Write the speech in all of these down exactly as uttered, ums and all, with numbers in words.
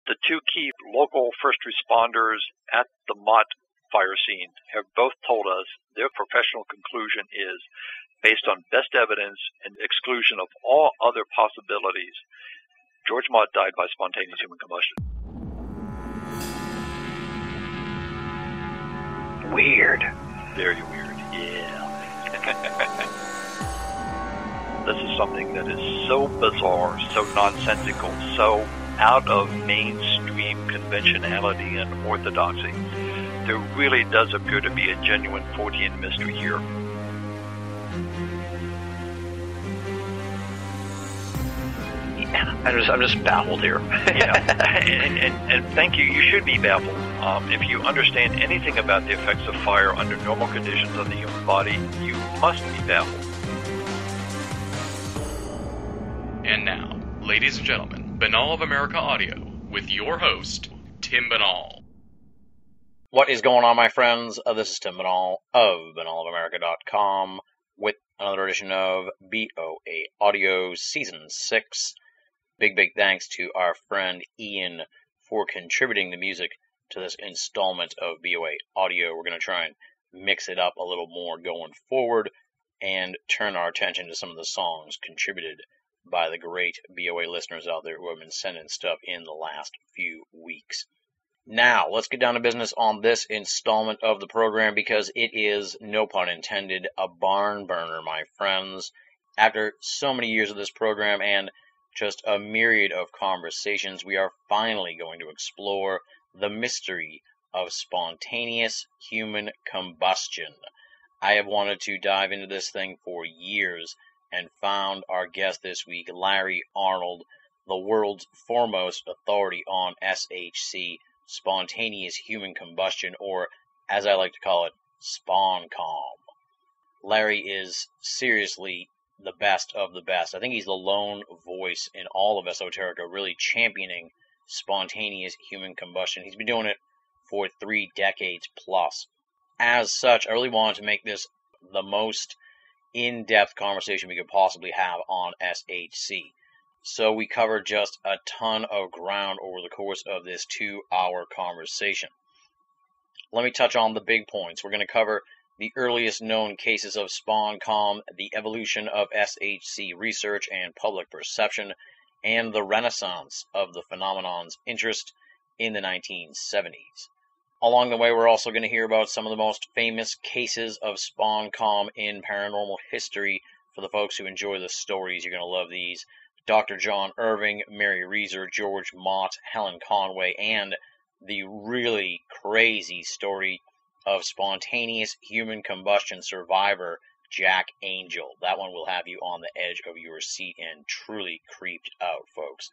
The two key local first responders at the Mott fire scene have both told us their professional conclusion is, based on best evidence and exclusion of all other possibilities, George Mott died by spontaneous human combustion. Weird. Very weird, yeah. This is something that is so bizarre, so nonsensical, so out of mainstream conventionality and orthodoxy. There really does appear to be a genuine Fortean mystery here. Yeah, I'm just, I'm just baffled here. Yeah, and, and, and thank you. You should be baffled. Um, if you understand anything about the effects of fire under normal conditions on the human body, you must be baffled. And now, ladies and gentlemen, Banal of America Audio, with your host, Tim Banal. What is going on, my friends? Uh, this is Tim Banal of banal of america dot com with another edition of B O A Audio Season six. Big, big thanks to our friend Ian for contributing the music to this installment of B O A Audio. We're going to try and mix it up a little more going forward and turn our attention to some of the songs contributed by the great B O A listeners out there who have been sending stuff in the last few weeks. Now, let's get down to business on this installment of the program because it is, no pun intended, a barn burner, my friends. After so many years of this program and just a myriad of conversations, we are finally going to explore the mystery of spontaneous human combustion. I have wanted to dive into this thing for years and found our guest this week, Larry Arnold, the world's foremost authority on S H C, spontaneous human combustion, or as I like to call it, SponCom. Larry is seriously the best of the best. I think he's the lone voice in all of esoterica really championing spontaneous human combustion. He's been doing it for three decades plus. As such, I really wanted to make this the most in-depth conversation we could possibly have on S H C. So we covered just a ton of ground over the course of this two-hour conversation. Let me touch on the big points. We're going to cover the earliest known cases of SponCom, the evolution of S H C research and public perception, and the renaissance of the phenomenon's interest in the nineteen seventies. Along the way, we're also going to hear about some of the most famous cases of SponCom in paranormal history. For the folks who enjoy the stories, you're going to love these. Doctor John Irving, Mary Reeser, George Mott, Helen Conway, and the really crazy story of spontaneous human combustion survivor Jack Angel. That one will have you on the edge of your seat and truly creeped out, folks.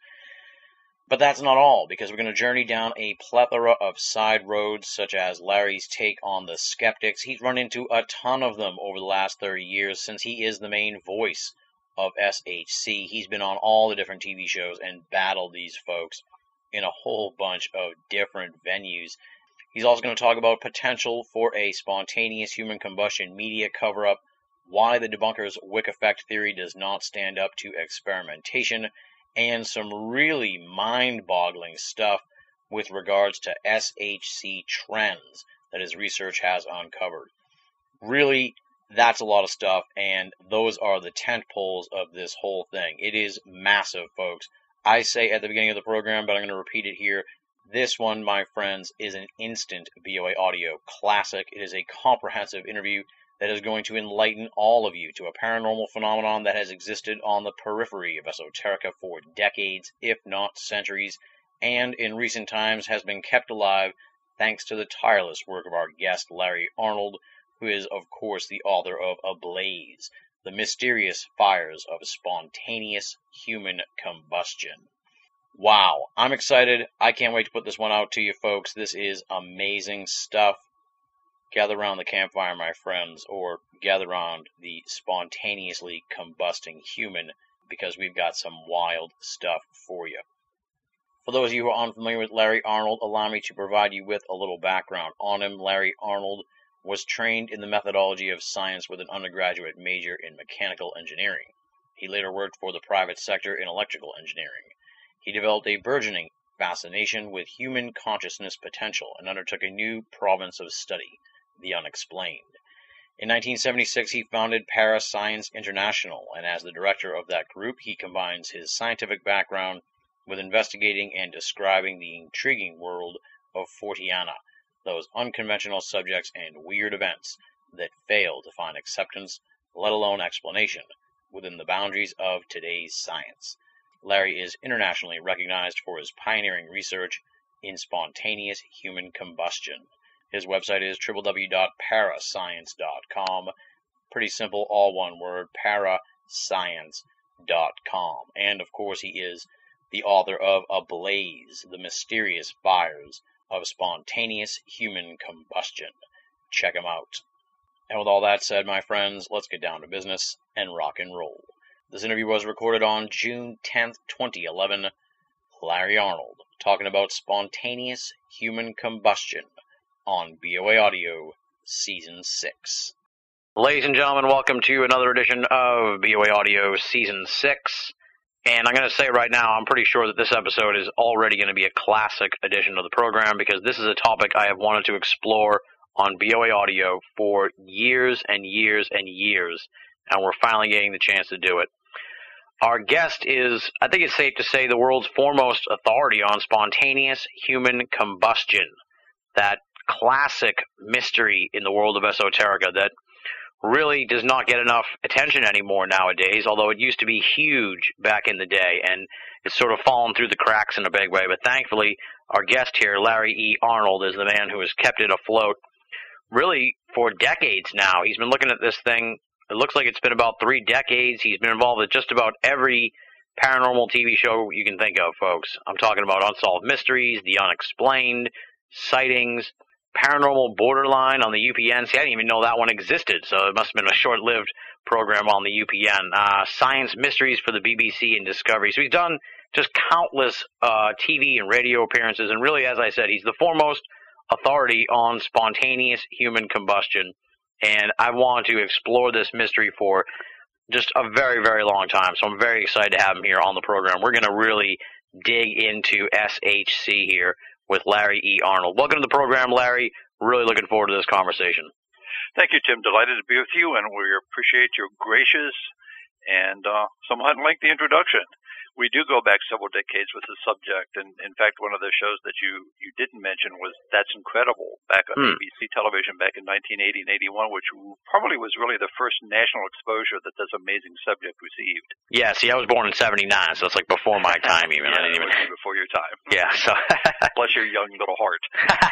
But that's not all, because we're going to journey down a plethora of side roads, such as Larry's take on the skeptics. He's run into a ton of them over the last thirty years, since he is the main voice of S H C. He's been on all the different T V shows and battled these folks in a whole bunch of different venues. He's also going to talk about potential for a spontaneous human combustion media cover-up, why the debunkers' Wick effect theory does not stand up to experimentation, and some really mind-boggling stuff with regards to S H C trends that his research has uncovered. Really, that's a lot of stuff, and those are the tent poles of this whole thing. It is massive, folks. I say at the beginning of the program, but I'm going to repeat it here. This one, my friends, is an instant B O A Audio classic. It is a comprehensive interview that is going to enlighten all of you to a paranormal phenomenon that has existed on the periphery of esoterica for decades, if not centuries, and in recent times has been kept alive thanks to the tireless work of our guest, Larry Arnold, who is, of course, the author of Ablaze, The Mysterious Fires of Spontaneous Human Combustion. Wow, I'm excited. I can't wait to put this one out to you, folks. This is amazing stuff. Gather around the campfire, my friends, or gather around the spontaneously combusting human, because we've got some wild stuff for you. For those of you who are unfamiliar with Larry Arnold, allow me to provide you with a little background on him. Larry Arnold was trained in the methodology of science with an undergraduate major in mechanical engineering. He later worked for the private sector in electrical engineering. He developed a burgeoning fascination with human consciousness potential and undertook a new province of study, the unexplained. In nineteen seventy-six, he founded Parascience International, and as the director of that group, he combines his scientific background with investigating and describing the intriguing world of Forteana, those unconventional subjects and weird events that fail to find acceptance, let alone explanation, within the boundaries of today's science. Larry is internationally recognized for his pioneering research in spontaneous human combustion. His website is w w w dot parascience dot com. Pretty simple, all one word, parascience dot com. And, of course, he is the author of Ablaze, The Mysterious Fires of Spontaneous Human Combustion. Check him out. And with all that said, my friends, let's get down to business and rock and roll. This interview was recorded on June tenth, twenty eleven. Larry Arnold, talking about spontaneous human combustion on B O A Audio, Season six. Ladies and gentlemen, welcome to another edition of B O A Audio Season six. And I'm going to say right now, I'm pretty sure that this episode is already going to be a classic edition of the program, because this is a topic I have wanted to explore on B O A Audio for years and years and years, and we're finally getting the chance to do it. Our guest is, I think it's safe to say, the world's foremost authority on spontaneous human combustion, that classic mystery in the world of esoterica that really does not get enough attention anymore nowadays, although it used to be huge back in the day, and it's sort of fallen through the cracks in a big way. But thankfully, our guest here, Larry E. Arnold, is the man who has kept it afloat really for decades now. He's been looking at this thing. It looks like it's been about three decades. He's been involved with just about every paranormal T V show you can think of, folks. I'm talking about Unsolved Mysteries, The Unexplained, Sightings, Paranormal Borderline on the U P N. See, I didn't even know that one existed, so it must have been a short-lived program on the U P N. Uh, Science Mysteries for the B B C and Discovery. So he's done just countless uh, T V and radio appearances, and really, as I said, he's the foremost authority on spontaneous human combustion. And I want to explore this mystery for just a very, very long time, so I'm very excited to have him here on the program. We're going to really dig into S H C here with Larry E. Arnold. Welcome to the program, Larry. Really looking forward to this conversation. Thank you, Tim. Delighted to be with you, and we appreciate your gracious and uh, somewhat lengthy introduction. We do go back several decades with the subject, and in fact, one of the shows that you, you didn't mention was That's Incredible, back on hmm. A B C television back in nineteen eighty and eighty-one, which probably was really the first national exposure that this amazing subject received. Yeah, see, I was born in seventy-nine, so it's like before my time even. Yeah, I didn't even... before your time. Yeah, so... Bless your young little heart.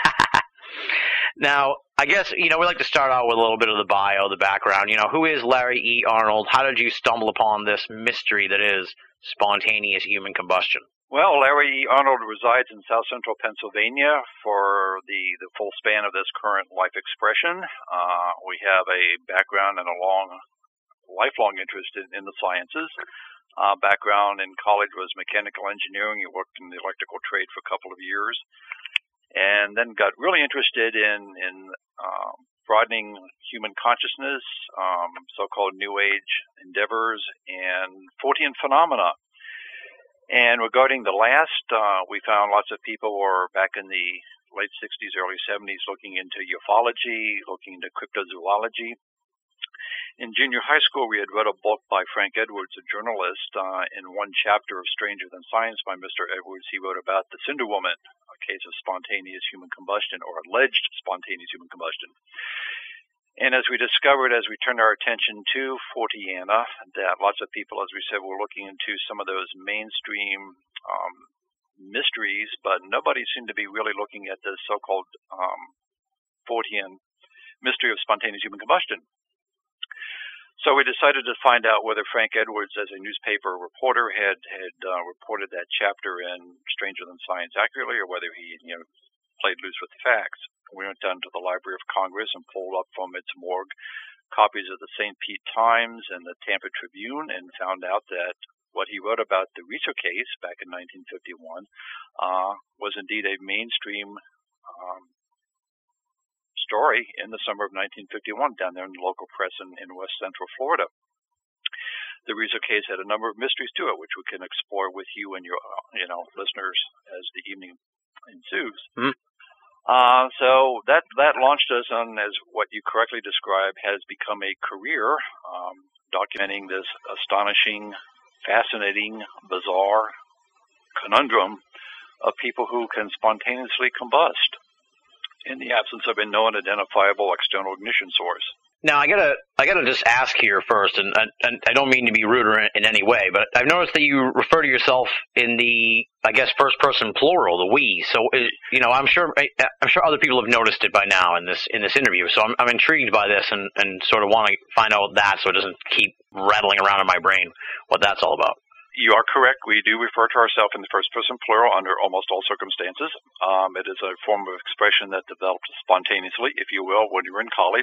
Now, I guess, you know, we like to start out with a little bit of the bio, the background. You know, who is Larry E. Arnold? How did you stumble upon this mystery that is spontaneous human combustion? Well, Larry E. Arnold resides in South Central Pennsylvania for the, the full span of this current life expression. Uh, we have a background and a long, lifelong interest in, in the sciences. Uh, background in college was mechanical engineering. He worked in the electrical trade for a couple of years, and then got really interested in, in um, broadening human consciousness, um, so-called New Age endeavors, and Fortean phenomena. And regarding the last, uh, we found lots of people were back in the late sixties, early seventies looking into ufology, looking into cryptozoology. In junior high school, we had read a book by Frank Edwards, a journalist. Uh, in one chapter of Stranger Than Science by Mister Edwards, he wrote about the Cinder Woman, a case of spontaneous human combustion, or alleged spontaneous human combustion. And as we discovered, as we turned our attention to Forteana, that lots of people, as we said, were looking into some of those mainstream um, mysteries, but nobody seemed to be really looking at the so-called um, Fortean mystery of spontaneous human combustion. So we decided to find out whether Frank Edwards, as a newspaper reporter, had had uh, reported that chapter in Stranger Than Science accurately, or whether he, you know, played loose with the facts. We went down to the Library of Congress and pulled up from its morgue copies of the Saint Pete Times and the Tampa Tribune, and found out that what he wrote about the Reeser case back in nineteen fifty-one uh, was indeed a mainstream um, story in the summer of nineteen fifty-one down there in the local press in, in West Central Florida. The Reeser case had a number of mysteries to it, which we can explore with you and your, you know, listeners as the evening ensues. Mm-hmm. Uh, so that that launched us on, as what you correctly described, has become a career, um, documenting this astonishing, fascinating, bizarre conundrum of people who can spontaneously combust in the absence of a known identifiable external ignition source. Now, I gotta, I gotta just ask here first, and, and, and I don't mean to be rude or in, in any way, but I've noticed that you refer to yourself in the, I guess, first person plural, the we. So, you know, I'm sure, I'm sure other people have noticed it by now in this, in this interview. So I'm, I'm intrigued by this and, and sort of want to find out that, so it doesn't keep rattling around in my brain what that's all about. You are correct. We do refer to ourselves in the first person plural under almost all circumstances. Um, it is a form of expression that developed spontaneously, if you will, when you were in college.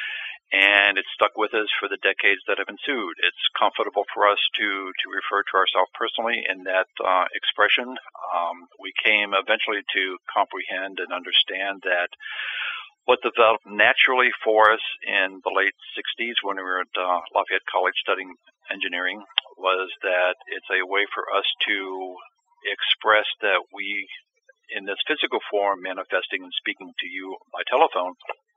And it's stuck with us for the decades that have ensued. It's comfortable for us to, to refer to ourselves personally in that uh, expression. Um, we came eventually to comprehend and understand that what developed naturally for us in the late sixties when we were at uh, Lafayette College studying engineering was that it's a way for us to express that we, in this physical form, manifesting and speaking to you by telephone,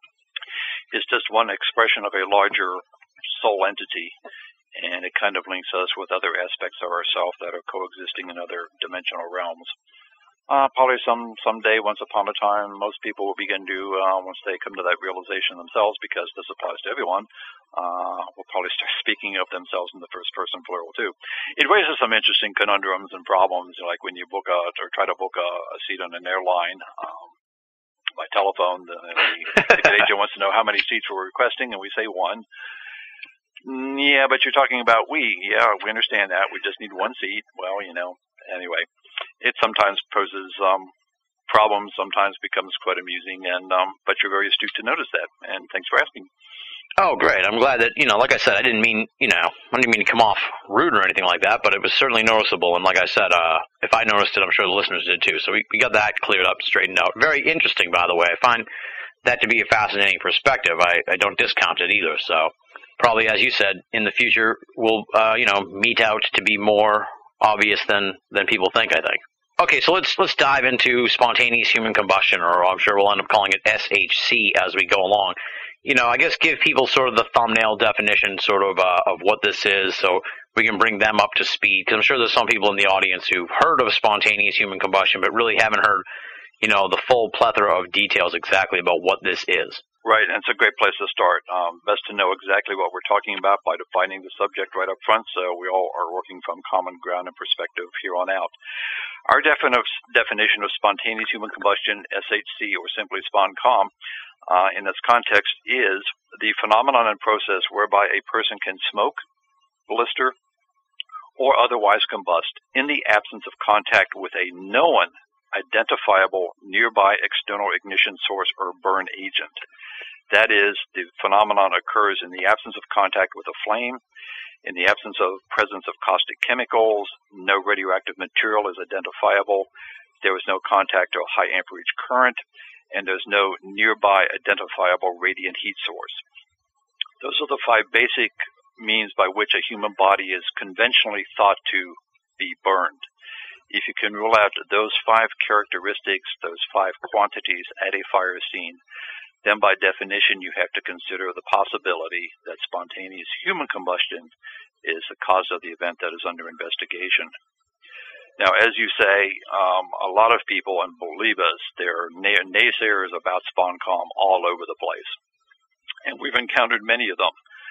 is just one expression of a larger soul entity, and it kind of links us with other aspects of ourselves that are coexisting in other dimensional realms. Uh, probably some someday, once upon a time, most people will begin to, uh, once they come to that realization themselves, because this applies to everyone, uh, will probably start speaking of themselves in the first person plural too. It raises some interesting conundrums and problems, like when you book a, or try to book a, a seat on an airline um, by telephone. The, the ticket agent wants to know how many seats we're requesting, and we say one. Mm, yeah, but you're talking about we. Yeah, we understand that. We just need one seat. Well, you know, anyway. It sometimes poses um, problems, sometimes becomes quite amusing, and um, but you're very astute to notice that, and thanks for asking. Oh, great. I'm glad that, you know, like I said, I didn't mean, you know, I didn't mean to come off rude or anything like that, but it was certainly noticeable, and like I said, uh, if I noticed it, I'm sure the listeners did too, so we, we got that cleared up, straightened out. Very interesting, by the way. I find that to be a fascinating perspective. I, I don't discount it either, so probably, as you said, in the future, we'll, uh, you know, mete out to be more obvious than, than people think, I think. Okay, so let's let's dive into spontaneous human combustion, or I'm sure we'll end up calling it S H C as we go along. You know, I guess give people sort of the thumbnail definition sort of uh, of what this is, so we can bring them up to speed, because I'm sure there's some people in the audience who've heard of spontaneous human combustion, but really haven't heard, you know, the full plethora of details exactly about what this is. Right, and it's a great place to start. Um, best to know exactly what we're talking about by defining the subject right up front, so we all are working from common ground and perspective here on out. Our definition of spontaneous human combustion, S H C, or simply SponCom, uh, in this context is the phenomenon and process whereby a person can smoke, blister, or otherwise combust in the absence of contact with a known, identifiable, nearby external ignition source or burn agent. That is, the phenomenon occurs in the absence of contact with a flame, in the absence of presence of caustic chemicals, no radioactive material is identifiable, there is no contact or high amperage current, and there's no nearby identifiable radiant heat source. Those are the five basic means by which a human body is conventionally thought to be burned. If you can rule out those five characteristics, those five quantities at a fire scene, then by definition you have to consider the possibility that spontaneous human combustion is the cause of the event that is under investigation. Now, as you say, um, a lot of people, and believe us, there are nay- naysayers about SponCom all over the place, and we've encountered many of them.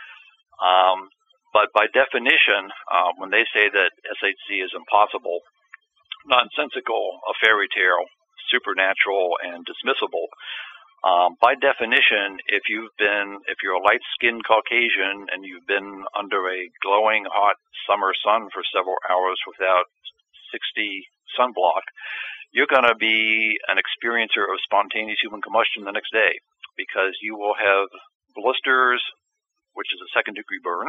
Um, but by definition, uh, when they say that S H C is impossible, nonsensical, a fairy tale, supernatural, and dismissible, Um, by definition, if you've been, if you're a light-skinned Caucasian and you've been under a glowing hot summer sun for several hours without sixty sunblock, you're going to be an experiencer of spontaneous human combustion the next day, because you will have blisters, which is a second-degree burn,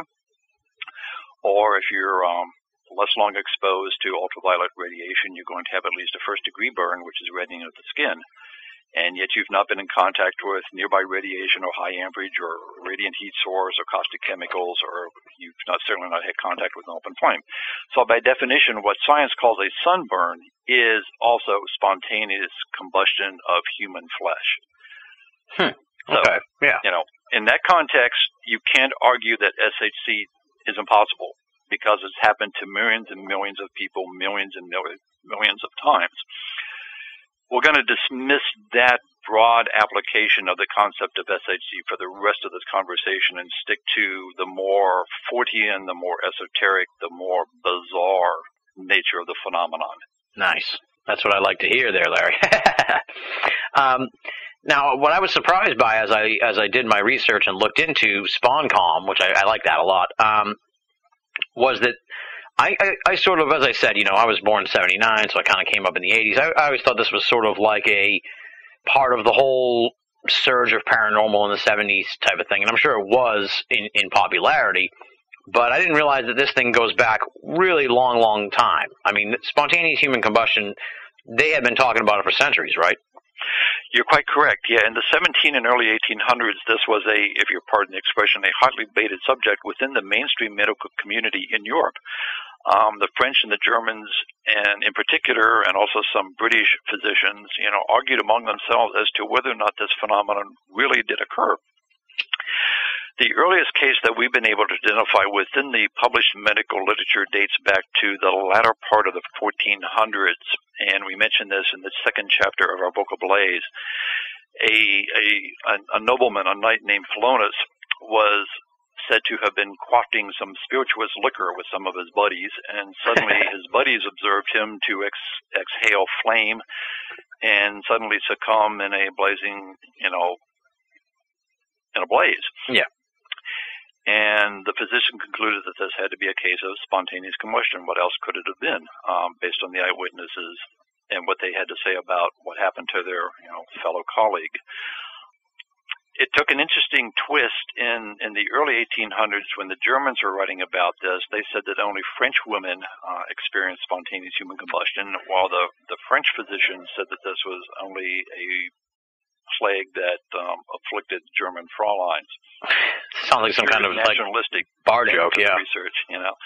or if you're um, less long exposed to ultraviolet radiation, you're going to have at least a first-degree burn, which is reddening of the skin. and yet you've not been in contact with nearby radiation or high amperage or radiant heat source or caustic chemicals, or you've not certainly not had contact with an open flame. So by definition, what science calls a sunburn is also spontaneous combustion of human flesh. Hmm. So, okay. Yeah. You know, in that context, you can't argue that S H C is impossible because it's happened to millions and millions of people, millions and millions, millions of times. We're going to dismiss that broad application of the concept of S H C for the rest of this conversation and stick to the more Fortean, the more esoteric, the more bizarre nature of the phenomenon. Nice. That's what I like to hear there, Larry. um, now, what I was surprised by as I as I did my research and looked into SpawnCom, which I, I like that a lot, um, was that I, I, I sort of, as I said, you know, I was born in seventy-nine, so I kind of came up in the eighties. I, I always thought this was sort of like a part of the whole surge of paranormal in the seventies type of thing, and I'm sure it was in, in popularity, but I didn't realize that this thing goes back really long, long time. I mean, spontaneous human combustion, they had been talking about it for centuries, right? You're quite correct. Yeah, in the seventeen and early eighteen hundreds, this was a, if you'll pardon the expression, a hotly debated subject within the mainstream medical community in Europe. Um, the French and the Germans, and in particular, and also some British physicians, you know, argued among themselves as to whether or not this phenomenon really did occur. The earliest case that we've been able to identify within the published medical literature dates back to the latter part of the fourteen hundreds, and we mentioned this in the second chapter of our book Ablaze. A, a, a nobleman, a knight named Philonous, was said to have been quaffing some spirituous liquor with some of his buddies, and suddenly his buddies observed him to ex- exhale flame and suddenly succumb in a blazing, you know, in a blaze. Yeah. And the physician concluded that this had to be a case of spontaneous combustion. What else could it have been, um, based on the eyewitnesses and what they had to say about what happened to their, you know, fellow colleague? It took an interesting twist in, in the early eighteen hundreds when the Germans were writing about this. They said that only French women uh, experienced spontaneous human combustion, while the, the French physicians said that this was only a plague that um, afflicted German Frauleins. Sounds like some kind of nationalistic like bar joke, yeah. Research, you know.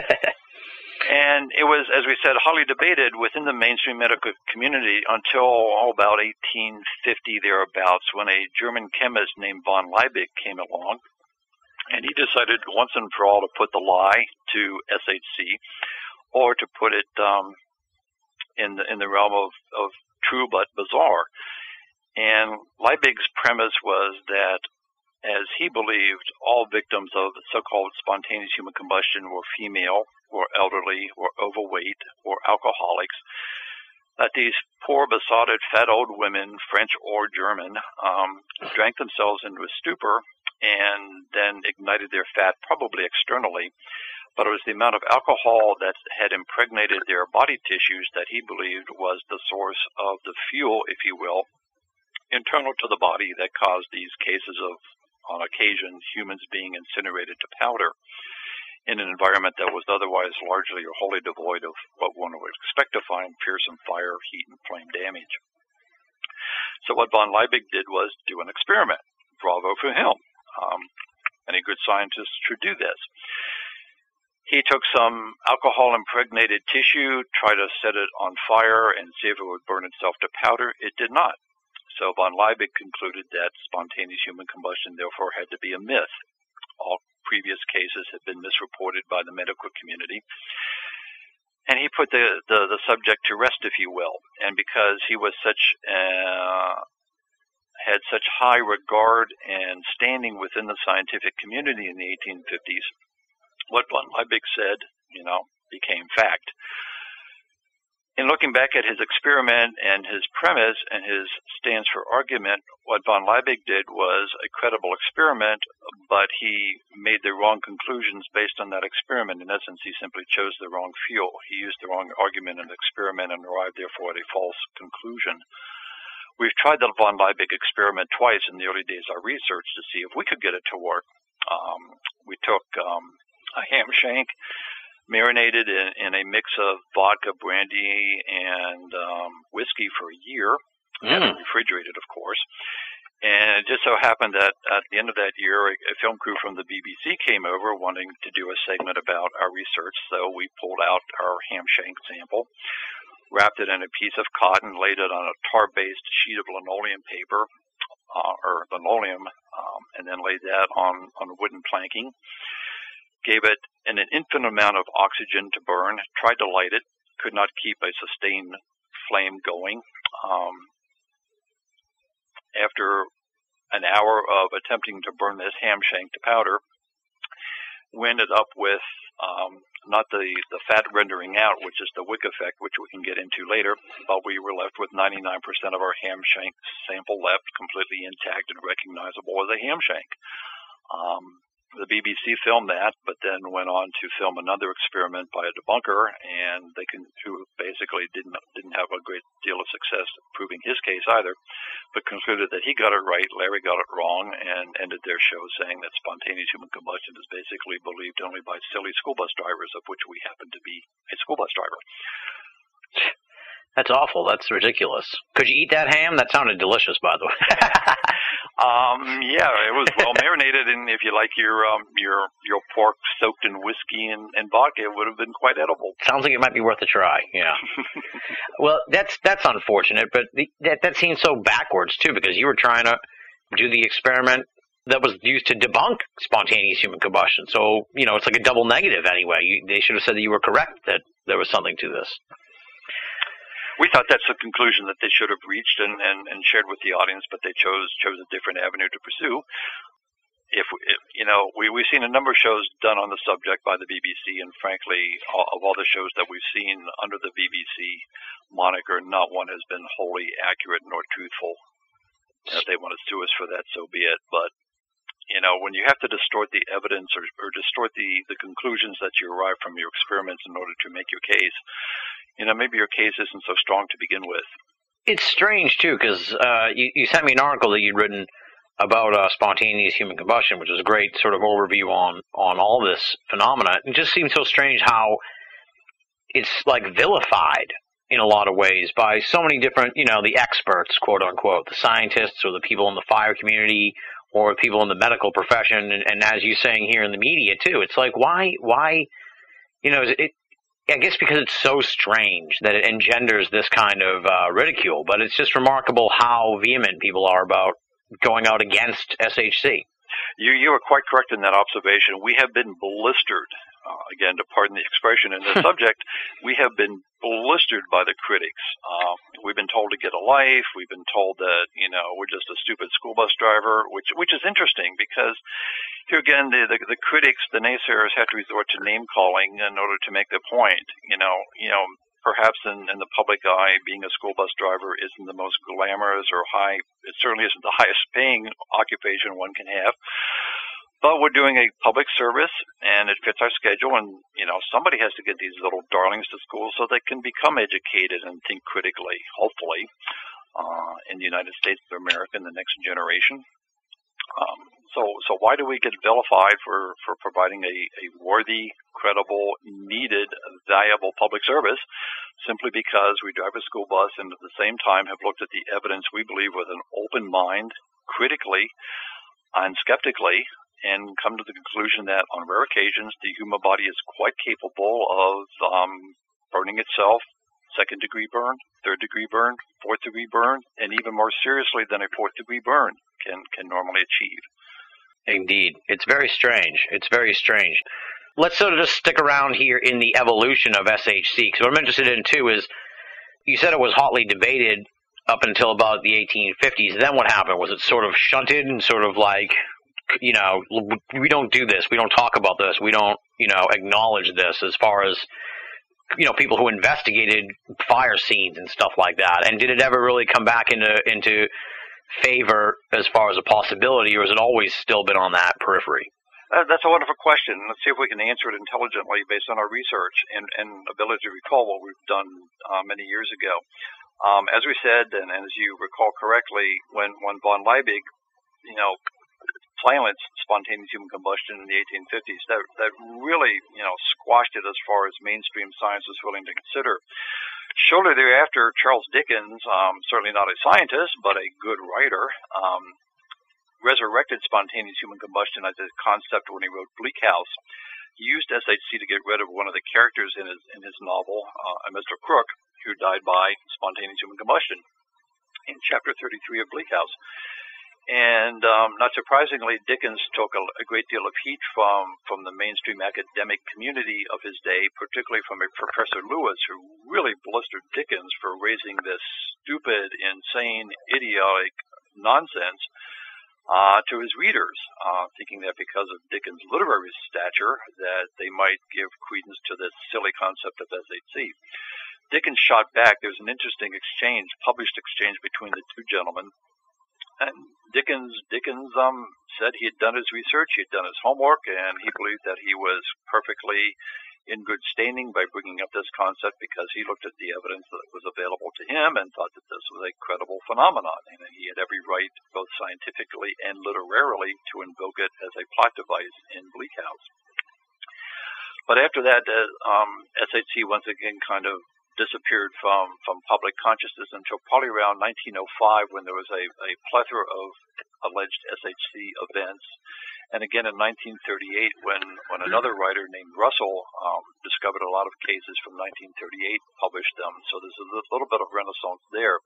And it was, as we said, highly debated within the mainstream medical community until oh, about eighteen fifty thereabouts, when a German chemist named von Liebig came along, and he decided once and for all to put the lie to S H C, or to put it um, in the in the realm of, of true but bizarre. And Liebig's premise was that, as he believed, all victims of so-called spontaneous human combustion were female, or elderly, or overweight, or alcoholics, that these poor, besotted, fat old women, French or German, um, drank themselves into a stupor and then ignited their fat, probably externally, but it was the amount of alcohol that had impregnated their body tissues that he believed was the source of the fuel, if you will, internal to the body that caused these cases of, on occasion, humans being incinerated to powder in an environment that was otherwise largely or wholly devoid of what one would expect to find fearsome fire, heat, and flame damage. So what von Liebig did was do an experiment. Bravo for him. Um, any good scientist should do this. He took some alcohol-impregnated tissue, tried to set it on fire, and see if it would burn itself to powder. It did not. So von Liebig concluded that spontaneous human combustion therefore had to be a myth. All previous cases had been misreported by the medical community. And he put the, the, the subject to rest, if you will. And because he was such, uh, had such high regard and standing within the scientific community in the eighteen fifties, what von Liebig said, you know, became fact. In looking back at his experiment and his premise and his stance for argument, what von Liebig did was a credible experiment, but he made the wrong conclusions based on that experiment. In essence, he simply chose the wrong fuel. He used the wrong argument in the experiment and arrived, therefore, at a false conclusion. We've tried the von Liebig experiment twice in the early days of our research to see if we could get it to work. Um, we took um, a ham shank, marinated in, in a mix of vodka, brandy, and um, whiskey for a year, mm. and refrigerated, of course. And it just so happened that at the end of that year, a, a film crew from the B B C came over wanting to do a segment about our research. So we pulled out our ham shank sample, wrapped it in a piece of cotton, laid it on a tar-based sheet of linoleum paper, uh, or linoleum, um, and then laid that on, on wooden planking. Gave it an, an infinite amount of oxygen to burn, tried to light it, could not keep a sustained flame going. Um, After an hour of attempting to burn this ham shank to powder, we ended up with um, not the, the fat rendering out, which is the wick effect, which we can get into later, but we were left with ninety-nine percent of our ham shank sample left completely intact and recognizable as a ham shank. Um, The B B C filmed that, but then went on to film another experiment by a debunker, and they can, who basically didn't didn't have a great deal of success proving his case either, but concluded that he got it right, Larry got it wrong, and ended their show saying that spontaneous human combustion is basically believed only by silly school bus drivers, of which we happen to be a school bus driver. That's awful. That's ridiculous. Could you eat that ham? That sounded delicious, by the way. um, yeah, it was well marinated, and if you like your um, your your pork soaked in whiskey and, and vodka, it would have been quite edible. Sounds like it might be worth a try. Yeah. Well, that's that's unfortunate, but the, that that seems so backwards too, because you were trying to do the experiment that was used to debunk spontaneous human combustion. So you know, it's like a double negative anyway. You, they should have said that you were correct, that there was something to this. We thought that's the conclusion that they should have reached and, and, and shared with the audience, but they chose chose a different avenue to pursue. If, if you know, we we've seen a number of shows done on the subject by the B B C, and frankly, all, of all the shows that we've seen under the B B C moniker, not one has been wholly accurate nor truthful. If they want to sue us for that, so be it. But you know, when you have to distort the evidence or, or distort the, the conclusions that you arrive from your experiments in order to make your case, you know, maybe your case isn't so strong to begin with. It's strange, too, because uh, you, you sent me an article that you'd written about uh, spontaneous human combustion, which was a great sort of overview on, on all this phenomena. It just seems so strange how it's, like, vilified in a lot of ways by so many different, you know, the experts, quote-unquote, the scientists or the people in the fire community or people in the medical profession, and, and as you're saying here in the media, too. It's like, why, why, you know, it, I guess because it's so strange that it engenders this kind of uh, ridicule, but it's just remarkable how vehement people are about going out against S H C. You, you are quite correct in that observation. We have been blistered, uh, again, to pardon the expression in the subject, we have been blistered by the critics. Uh, we've been told to get a life. We've been told that, you know, we're just a stupid school bus driver, which which is interesting because here again, the, the, the critics, the naysayers have to resort to name-calling in order to make their point. You know, you know, perhaps in, in the public eye, being a school bus driver isn't the most glamorous or high, it certainly isn't the highest paying occupation one can have. But we're doing a public service, and it fits our schedule, and, you know, somebody has to get these little darlings to school so they can become educated and think critically, hopefully, uh, in the United States of America in the next generation. Um, so, so why do we get vilified for, for providing a, a worthy, credible, needed, valuable public service simply because we drive a school bus and at the same time have looked at the evidence we believe with an open mind, critically and skeptically, and come to the conclusion that on rare occasions the human body is quite capable of um, burning itself, second-degree burn, third-degree burn, fourth-degree burn, and even more seriously than a fourth-degree burn can, can normally achieve. Indeed. It's very strange. It's very strange. Let's sort of just stick around here in the evolution of S H C, because what I'm interested in, too, is you said it was hotly debated up until about the eighteen fifties. Then what happened? Was it sort of shunted and sort of like, you know, we don't do this, we don't talk about this, we don't, you know, acknowledge this as far as, you know, people who investigated fire scenes and stuff like that? And did it ever really come back into into favor as far as a possibility, or has it always still been on that periphery? Uh, that's a wonderful question. Let's see if we can answer it intelligently based on our research and, and ability to recall what we've done uh, many years ago. Um, as we said, and, and as you recall correctly, when, when von Liebig, you know, silenced spontaneous human combustion in the eighteen fifties, that that really, you know, squashed it as far as mainstream science was willing to consider. Shortly thereafter, Charles Dickens, um, certainly not a scientist, but a good writer, um, resurrected spontaneous human combustion as a concept when he wrote Bleak House. He used S H C to get rid of one of the characters in his in his novel, uh, Mister Crook, who died by spontaneous human combustion in chapter thirty-three of Bleak House. And um, not surprisingly, Dickens took a, a great deal of heat from, from the mainstream academic community of his day, particularly from a Professor Lewis, who really blistered Dickens for raising this stupid, insane, idiotic nonsense uh, to his readers, uh, thinking that because of Dickens' literary stature, that they might give credence to this silly concept of S H C. Dickens shot back. There's an interesting exchange, published exchange between the two gentlemen. And Dickens, Dickens um, said he had done his research, he had done his homework, and he believed that he was perfectly in good standing by bringing up this concept because he looked at the evidence that was available to him and thought that this was a credible phenomenon, and he had every right, both scientifically and literarily, to invoke it as a plot device in Bleak House. But after that, uh, um, S H C once again kind of disappeared from, from public consciousness until probably around nineteen oh five, when there was a, a plethora of alleged S H C events. And again in nineteen thirty-eight, when, when another writer named Russell um, discovered a lot of cases from nineteen thirty-eight, published them. So there's a little bit of renaissance there.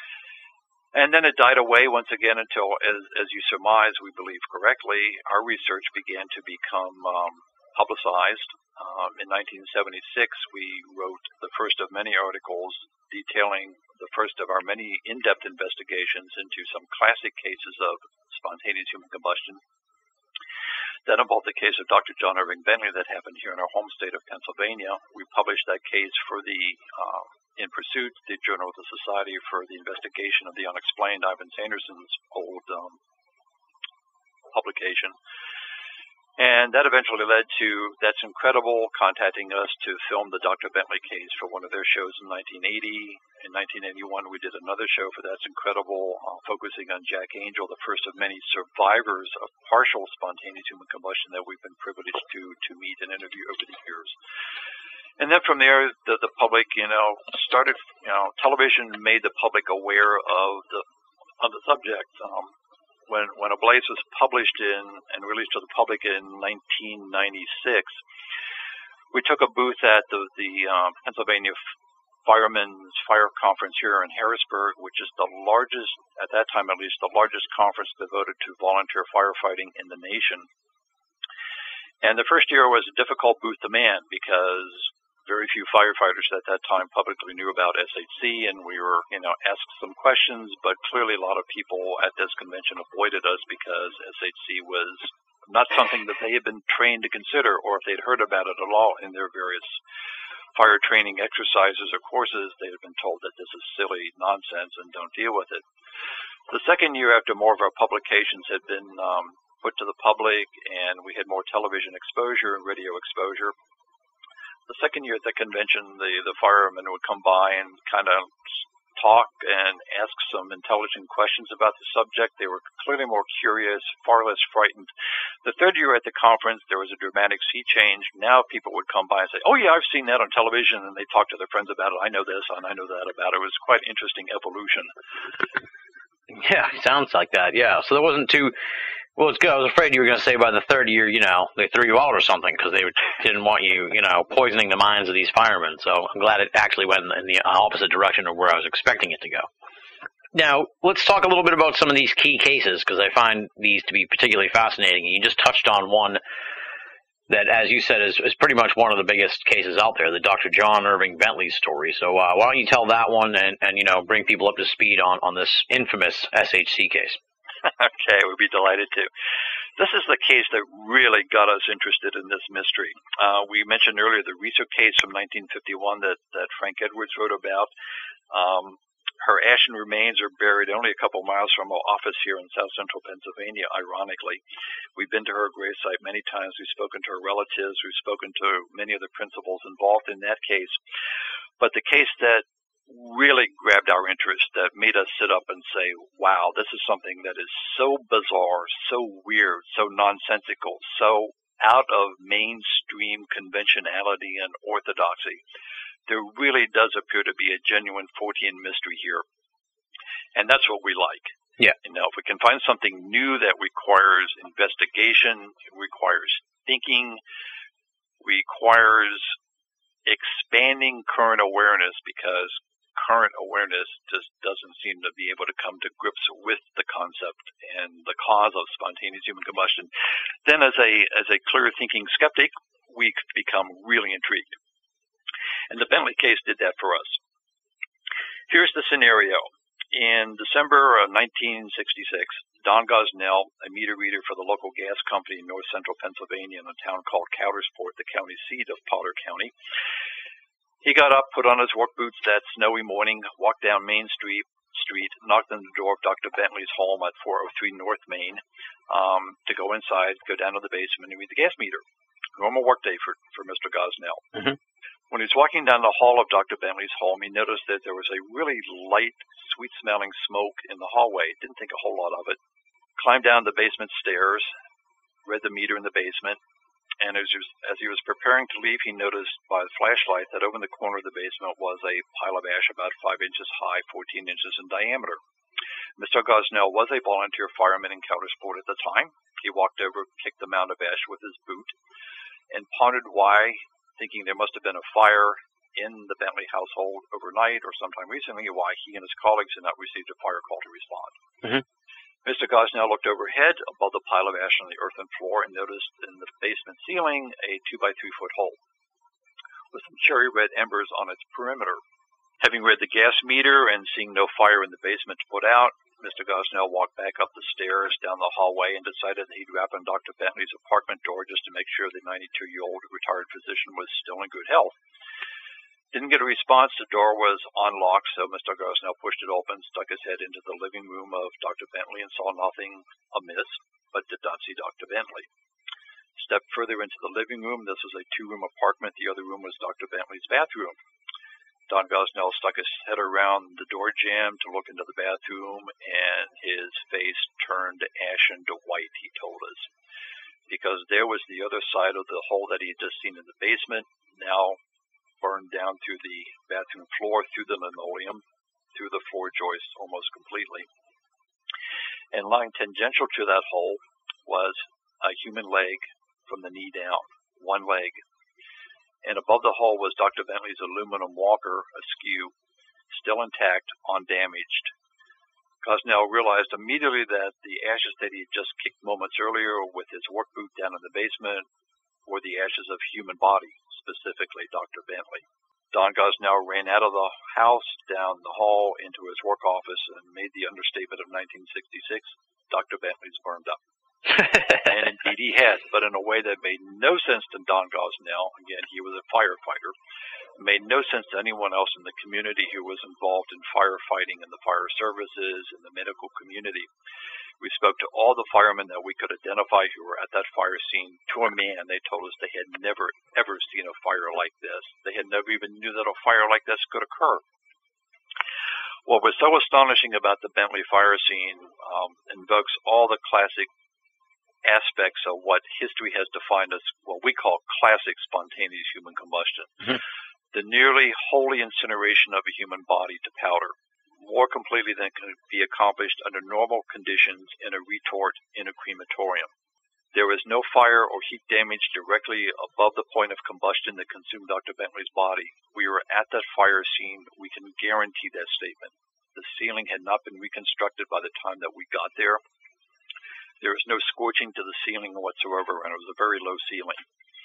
And then it died away once again until, as, as you surmise, we believe correctly, our research began to become um, publicized. Um, in nineteen seventy-six, we wrote the first of many articles detailing the first of our many in-depth investigations into some classic cases of spontaneous human combustion. That involved the case of Doctor John Irving Bentley that happened here in our home state of Pennsylvania. We published that case for the uh, In Pursuit, the Journal of the Society for the Investigation of the Unexplained, Ivan Sanderson's old um, publication. And that eventually led to That's Incredible contacting us to film the Doctor Bentley case for one of their shows in nineteen eighty. In nineteen eighty-one, we did another show for That's Incredible, uh, focusing on Jack Angel, the first of many survivors of partial spontaneous human combustion that we've been privileged to to meet and interview over the years. And then from there, the, the public, you know, started, you know, television made the public aware of the of the subject. Um, When, when Ablaze was published in and released to the public in nineteen ninety-six, we took a booth at the, the um, Pennsylvania Firemen's Fire Conference here in Harrisburg, which is the largest, at that time at least, the largest conference devoted to volunteer firefighting in the nation. And the first year was a difficult booth to man because very few firefighters at that time publicly knew about S H C, and we were, you know, asked some questions, but clearly a lot of people at this convention avoided us because S H C was not something that they had been trained to consider, or if they'd heard about it at all in their various fire training exercises or courses, they had been told that this is silly nonsense and don't deal with it. The second year, after more of our publications had been um, put to the public and we had more television exposure and radio exposure, the second year at the convention, the, the firemen would come by and kind of talk and ask some intelligent questions about the subject. They were clearly more curious, far less frightened. The third year at the conference, there was a dramatic sea change. Now people would come by and say, oh, yeah, I've seen that on television, and they talk to their friends about it. I know this, and I know that about it. It was quite interesting evolution. Yeah, sounds like that, yeah. So there wasn't too... Well, it's good. I was afraid you were going to say by the third year, you know, they threw you out or something because they didn't want you, you know, poisoning the minds of these firemen. So I'm glad it actually went in the opposite direction of where I was expecting it to go. Now, let's talk a little bit about some of these key cases because I find these to be particularly fascinating. You just touched on one that, as you said, is, is pretty much one of the biggest cases out there, the Doctor John Irving Bentley story. So uh, why don't you tell that one and, and, you know, bring people up to speed on, on this infamous S H C case? Okay, we'd be delighted to. This is the case that really got us interested in this mystery. Uh, we mentioned earlier the Reeser case from nineteen fifty-one that, that Frank Edwards wrote about. Um, her ashen remains are buried only a couple miles from our office here in south central Pennsylvania, ironically. We've been to her gravesite many times. We've spoken to her relatives. We've spoken to many of the principals involved in that case. But the case that really grabbed our interest, that made us sit up and say, wow, this is something that is so bizarre, so weird, so nonsensical, so out of mainstream conventionality and orthodoxy, there really does appear to be a genuine Fortean mystery here. And that's what we like. Yeah. You know, if we can find something new that requires investigation, requires thinking, requires expanding current awareness, because current awareness just doesn't seem to be able to come to grips with the concept and the cause of spontaneous human combustion, then as a as a clear-thinking skeptic, we become really intrigued. And the Bentley case did that for us. Here's the scenario. In December of nineteen sixty-six, Don Gosnell, a meter reader for the local gas company in north central Pennsylvania in a town called Coudersport, the county seat of Potter County, he got up, put on his work boots that snowy morning, walked down Main Street, Street, knocked on the door of Doctor Bentley's home at four oh three North Main um, to go inside, go down to the basement, and read the gas meter. Normal workday for, for Mister Gosnell. Mm-hmm. When he was walking down the hall of Doctor Bentley's home, he noticed that there was a really light, sweet-smelling smoke in the hallway. Didn't think a whole lot of it. Climbed down the basement stairs, read the meter in the basement, and as he, was, as he was preparing to leave, he noticed by the flashlight that over in the corner of the basement was a pile of ash about five inches high, fourteen inches in diameter. Mister Gosnell was a volunteer fireman in Coudersport at the time. He walked over, kicked the mound of ash with his boot, and pondered why, thinking there must have been a fire in the Bentley household overnight or sometime recently, why he and his colleagues had not received a fire call to respond. Mm-hmm. Mister Gosnell looked overhead above the pile of ash on the earthen floor and noticed in the basement ceiling a two by three foot hole with some cherry red embers on its perimeter. Having read the gas meter and seeing no fire in the basement to put out, Mister Gosnell walked back up the stairs, down the hallway, and decided that he'd rap on Doctor Bentley's apartment door just to make sure the ninety-two-year-old retired physician was still in good health. Didn't get a response. The door was unlocked, so Mister Gosnell pushed it open, stuck his head into the living room of Doctor Bentley and saw nothing amiss, but did not see Doctor Bentley. Stepped further into the living room. This was a two-room apartment. The other room was Doctor Bentley's bathroom. Don Gosnell stuck his head around the door jamb to look into the bathroom, and his face turned ashen to white, he told us, because there was the other side of the hole that he had just seen in the basement, now burned down through the bathroom floor, through the linoleum, through the floor joists almost completely. And lying tangential to that hole was a human leg from the knee down, one leg. And above the hole was Doctor Bentley's aluminum walker, askew, still intact, undamaged. Gosnell realized immediately that the ashes that he had just kicked moments earlier with his work boot down in the basement were the ashes of human body, specifically Doctor Bentley. Don Gosnell ran out of the house, down the hall, into his work office, and made the understatement of nineteen sixty-six, Doctor Bentley's burned up. And indeed he had, but in a way that made no sense to Don Gosnell. Again, he was a firefighter. It made no sense to anyone else in the community who was involved in firefighting in the fire services, in the medical community. We spoke to all the firemen that we could identify who were at that fire scene. To a man, they told us they had never, ever seen a fire like this. They had never even knew that a fire like this could occur. What was so astonishing about the Bentley fire scene um, invokes all the classic aspects of what history has defined as what we call classic spontaneous human combustion. Mm-hmm. The nearly wholly incineration of a human body to powder, more completely than can be accomplished under normal conditions in a retort in a crematorium. There was no fire or heat damage directly above the point of combustion that consumed Doctor Bentley's body. We were at that fire scene. We can guarantee that statement. The ceiling had not been reconstructed by the time that we got there. There was no scorching to the ceiling whatsoever, and it was a very low ceiling.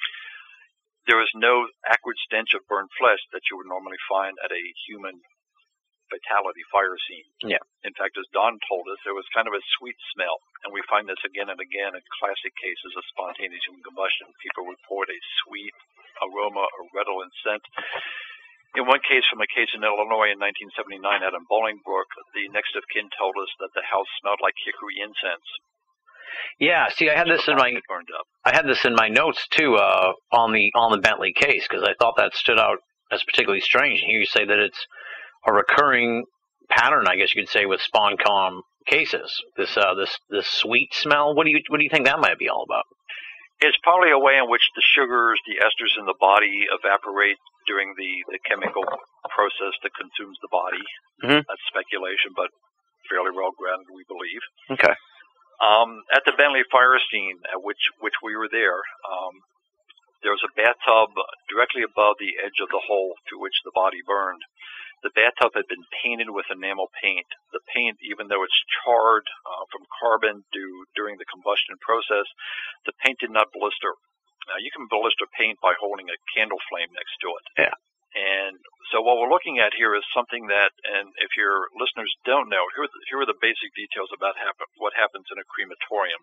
There was no acrid stench of burned flesh that you would normally find at a human fatality fire scene. Yeah. In fact, as Don told us, there was kind of a sweet smell, and we find this again and again in classic cases of spontaneous human combustion. People report a sweet aroma, a redolent scent. In one case, from a case in Illinois in nineteen seventy-nine out in Bolingbrook, the next of kin told us that the house smelled like hickory incense. Yeah, see, I had this in my I had this in my notes too uh, on the on the Bentley case because I thought that stood out as particularly strange. Here you say that it's a recurring pattern, I guess you could say, with SponCom cases. This uh, this this sweet smell. What do you what do you think that might be all about? It's probably a way in which the sugars, the esters in the body evaporate during the, the chemical process that consumes the body. Mm-hmm. That's speculation, but fairly well grounded, we believe. Okay. Um, at the Bentley fire scene, at which which we were there, um, there was a bathtub directly above the edge of the hole through which the body burned. The bathtub had been painted with enamel paint. The paint, even though it's charred uh, from carbon due, during the combustion process, the paint did not blister. Now, you can blister paint by holding a candle flame next to it. Yeah. And so what we're looking at here is something that, and if your listeners don't know, here are the, here are the basic details about happen, what happens in a crematorium.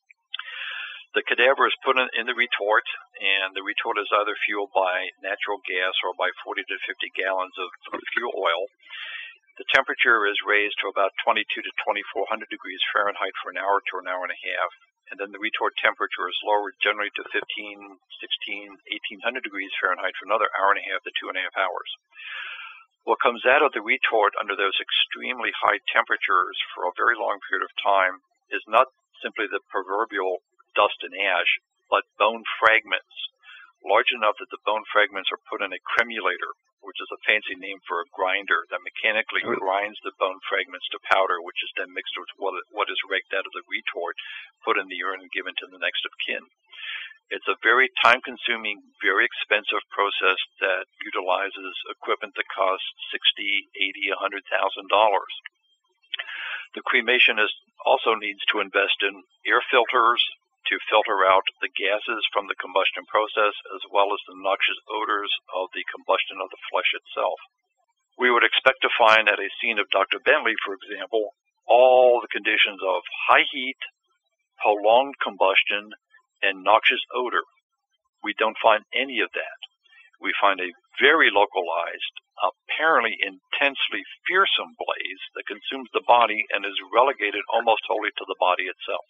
The cadaver is put in, in the retort, and the retort is either fueled by natural gas or by forty to fifty gallons of fuel oil. The temperature is raised to about twenty-two to twenty-four hundred degrees Fahrenheit for an hour to an hour and a half, and then the retort temperature is lowered generally to fifteen, sixteen, eighteen hundred degrees Fahrenheit for another hour and a half to two and a half hours. What comes out of the retort under those extremely high temperatures for a very long period of time is not simply the proverbial dust and ash, but bone fragments, large enough that the bone fragments are put in a cremulator, which is a fancy name for a grinder that mechanically grinds the bone fragments to powder, which is then mixed with what, what is raked out of the retort, put in the urn, and given to the next of kin. It's a very time-consuming, very expensive process that utilizes equipment that costs sixty, eighty, a hundred thousand dollars. The cremationist also needs to invest in air filters to filter out the gases from the combustion process, as well as the noxious odors of the combustion of the flesh itself. We would expect to find at a scene of Doctor Bentley, for example, all the conditions of high heat, prolonged combustion, and noxious odor. We don't find any of that. We find a very localized, apparently intensely fearsome blaze that consumes the body and is relegated almost wholly to the body itself.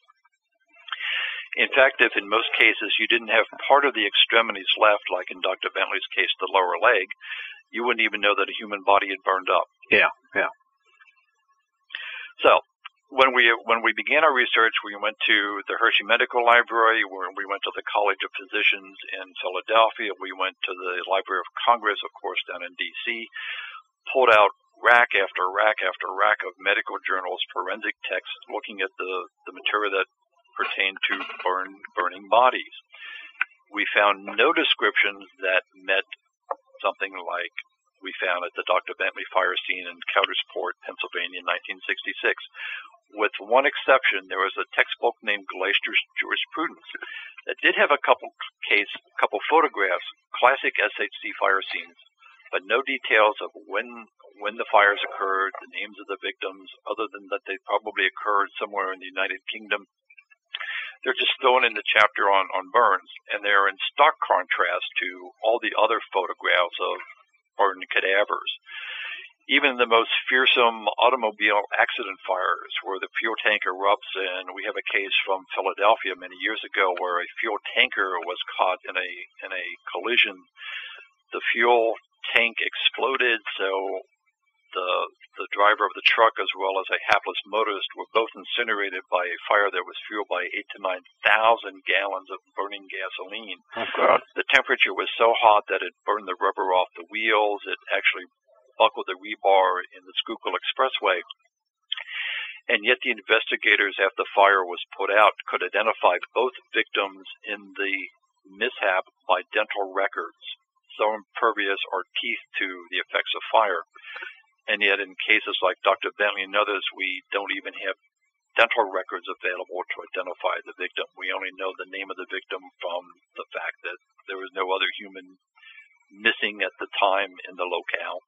In fact, if in most cases you didn't have part of the extremities left, like in Doctor Bentley's case, the lower leg, you wouldn't even know that a human body had burned up. Yeah, yeah. So, when we when we began our research, we went to the Hershey Medical Library, where we went to the College of Physicians in Philadelphia, we went to the Library of Congress, of course, down in D C, pulled out rack after rack after rack of medical journals, forensic texts, looking at the, the material that pertained to burn, burning bodies. We found no descriptions that met something like we found at the Doctor Bentley fire scene in Coudersport, Pennsylvania in nineteen sixty-six. With one exception, there was a textbook named Glaister's Jurisprudence that did have a couple case, couple photographs, classic S H C fire scenes, but no details of when when the fires occurred, the names of the victims, other than that they probably occurred somewhere in the United Kingdom. They're just thrown in the chapter on, on burns, and they're in stark contrast to all the other photographs of burned cadavers. Even the most fearsome automobile accident fires where the fuel tank erupts, and we have a case from Philadelphia many years ago where a fuel tanker was caught in a in a collision. The fuel tank exploded, so the the driver of the truck as well as a hapless motorist were both incinerated by a fire that was fueled by eight to nine thousand gallons of burning gasoline. Oh, God. The temperature was so hot that it burned the rubber off the wheels. It actually buckled the rebar in the Schuylkill Expressway. And yet the investigators, after the fire was put out, could identify both victims in the mishap by dental records, so impervious are teeth to the effects of fire. And yet in cases like Doctor Bentley and others, we don't even have dental records available to identify the victim. We only know the name of the victim from the fact that there was no other human missing at the time in the locale.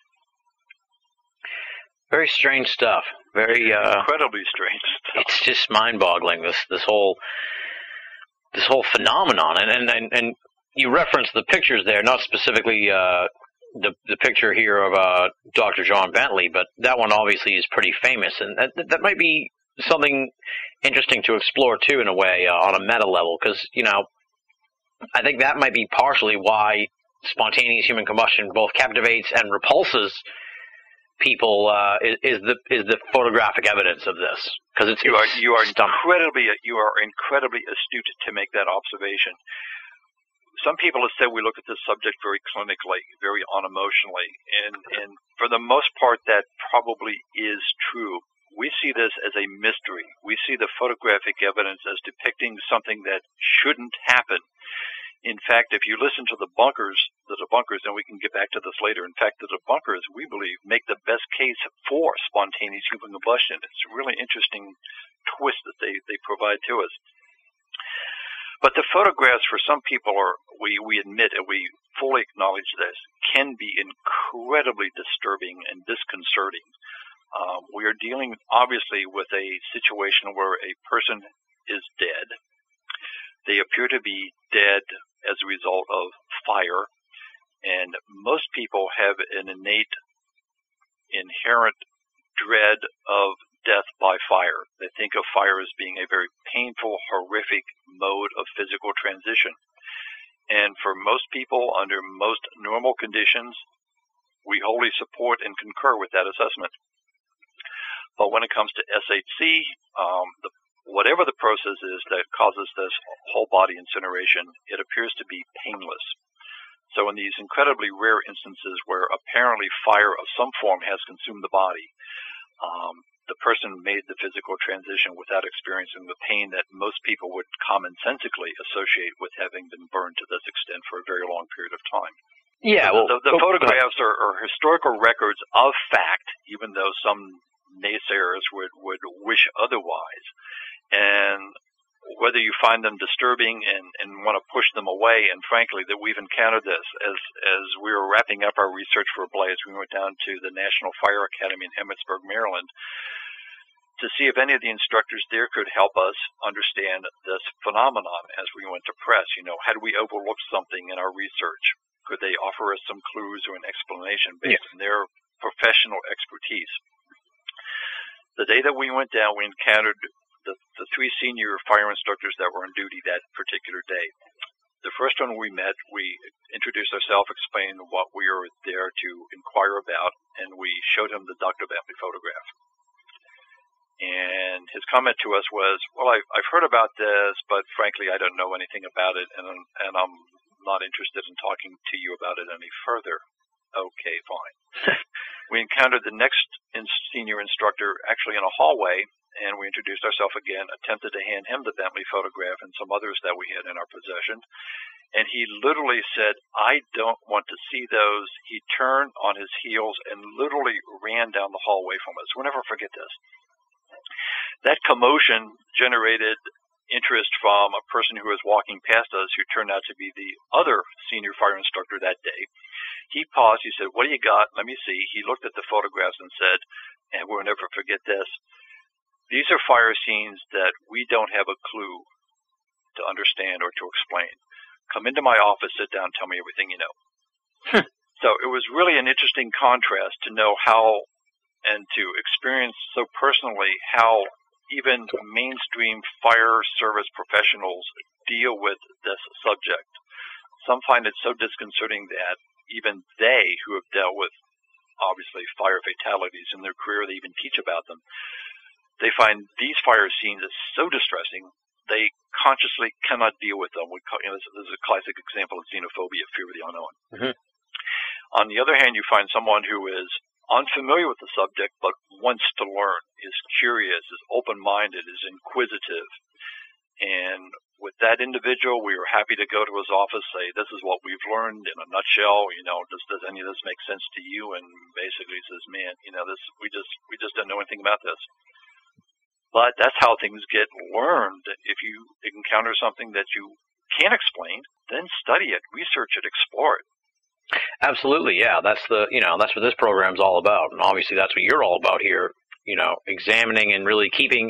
Very strange stuff. Very uh, incredibly strange stuff. It's just mind-boggling. This this whole this whole phenomenon, and and and, and you referenced the pictures there, not specifically uh, the the picture here of uh, Doctor John Bentley, but that one obviously is pretty famous, and that that might be something interesting to explore too, in a way, uh, on a meta level, because you know, I think that might be partially why spontaneous human combustion both captivates and repulses people, uh, is, is the is the photographic evidence of this, because it's you are you are stunning. incredibly you are incredibly astute to make that observation. some people have said we look at this subject very clinically, very unemotionally, and, and for the most part that probably is true. We see this as a mystery. We see the photographic evidence as depicting something that shouldn't happen. In fact, if you listen to the bunkers, the debunkers, and we can get back to this later, in fact, the debunkers, we believe, make the best case for spontaneous human combustion. It's a really interesting twist that they, they provide to us. But the photographs for some people are, we, we admit and we fully acknowledge this, can be incredibly disturbing and disconcerting. Um, we are dealing, obviously, with a situation where a person is dead. They appear to be dead as a result of fire, and most people have an innate, inherent dread of death by fire. They think of fire as being a very painful, horrific mode of physical transition. And for most people, under most normal conditions, we wholly support and concur with that assessment. But when it comes to S H C, um, the, whatever the process is that causes this whole body incineration, it appears to be painless. So in these incredibly rare instances where apparently fire of some form has consumed the body, um, the person made the physical transition without experiencing the pain that most people would commonsensically associate with having been burned to this extent for a very long period of time. Yeah, so well, the, the oh, photographs are, are historical records of fact, even though some naysayers would, would wish otherwise. And whether you find them disturbing and, and want to push them away, and frankly, that we've encountered this as as we were wrapping up our research for Blaze, we went down to the National Fire Academy in Emmitsburg, Maryland, to see if any of the instructors there could help us understand this phenomenon as we went to press. You know, had we overlooked something in our research? Could they offer us some clues or an explanation based yeah. on their professional expertise? The day that we went down, we encountered the, the three senior fire instructors that were on duty that particular day. The first one we met, we introduced ourselves, explained what we were there to inquire about, and we showed him the Doctor Bentley photograph. And his comment to us was, well, I've, I've heard about this, but frankly, I don't know anything about it, and, and I'm not interested in talking to you about it any further. Okay, fine. We encountered the next in senior instructor actually in a hallway, and we introduced ourselves again, attempted to hand him the Bentley photograph and some others that we had in our possession. And he literally said, I don't want to see those. He turned on his heels and literally ran down the hallway from us. We'll never forget this. That commotion generated interest from a person who was walking past us who turned out to be the other senior fire instructor that day. He paused. He said, what do you got? Let me see. He looked at the photographs and said, and we'll never forget this, these are fire scenes that we don't have a clue to understand or to explain. Come into my office, sit down, tell me everything you know. So it was really an interesting contrast to know how and to experience so personally how even mainstream fire service professionals deal with this subject. Some find it so disconcerting that even they, who have dealt with, obviously, fire fatalities in their career, they even teach about them, they find these fire scenes as so distressing, they consciously cannot deal with them. We call, you know, this, this is a classic example of xenophobia, fear of the unknown. Mm-hmm. On the other hand, you find someone who is unfamiliar with the subject but wants to learn, is curious, is open-minded, is inquisitive. And with that individual, we were happy to go to his office, say, this is what we've learned in a nutshell. You know, does, does any of this make sense to you? And basically he says, man, you know, this we just we just don't know anything about this. But that's how things get learned. If you encounter something that you can't explain, then study it, research it, explore it. Absolutely, yeah. That's the you know that's what this program's all about, and obviously that's what you're all about here. You know, examining and really keeping,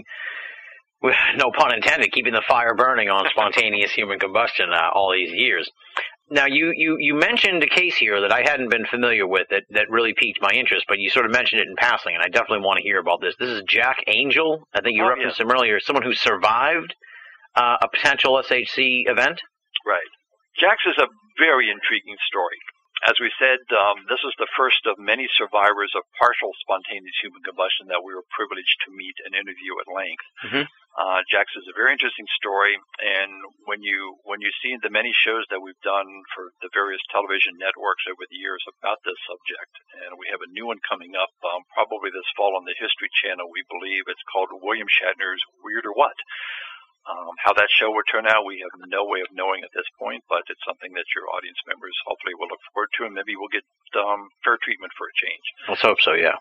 no pun intended, keeping the fire burning on spontaneous human combustion uh, all these years. Now, you, you, you mentioned a case here that I hadn't been familiar with that, that really piqued my interest, but you sort of mentioned it in passing, and I definitely want to hear about this. This is Jack Angel. I think you oh, referenced yeah. him earlier. Someone who survived uh, a potential S H C event? Right. Jack's is a very intriguing story. as we said, um, this was the first of many survivors of partial spontaneous human combustion that we were privileged to meet and interview at length. Mm-hmm. Uh, Jack's is a very interesting story, and when you when you see the many shows that we've done for the various television networks over the years about this subject, and we have a new one coming up um, probably this fall on the History Channel, we believe. It's called William Shatner's Weird or What? Um, how that show will turn out, we have no way of knowing at this point, but it's something that your audience members hopefully will look forward to, and maybe we'll get um, fair treatment for a change. Let's hope so, yeah.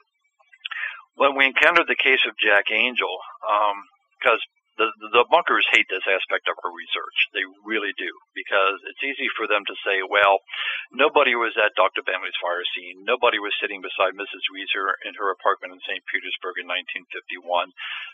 When we encountered the case of Jack Angel, because um, the, the bunkers hate this aspect of our research. They really do, because it's easy for them to say, well, nobody was at Doctor Bentley's fire scene. Nobody was sitting beside Missus Reeser in her apartment in Saint Petersburg in nineteen fifty-one.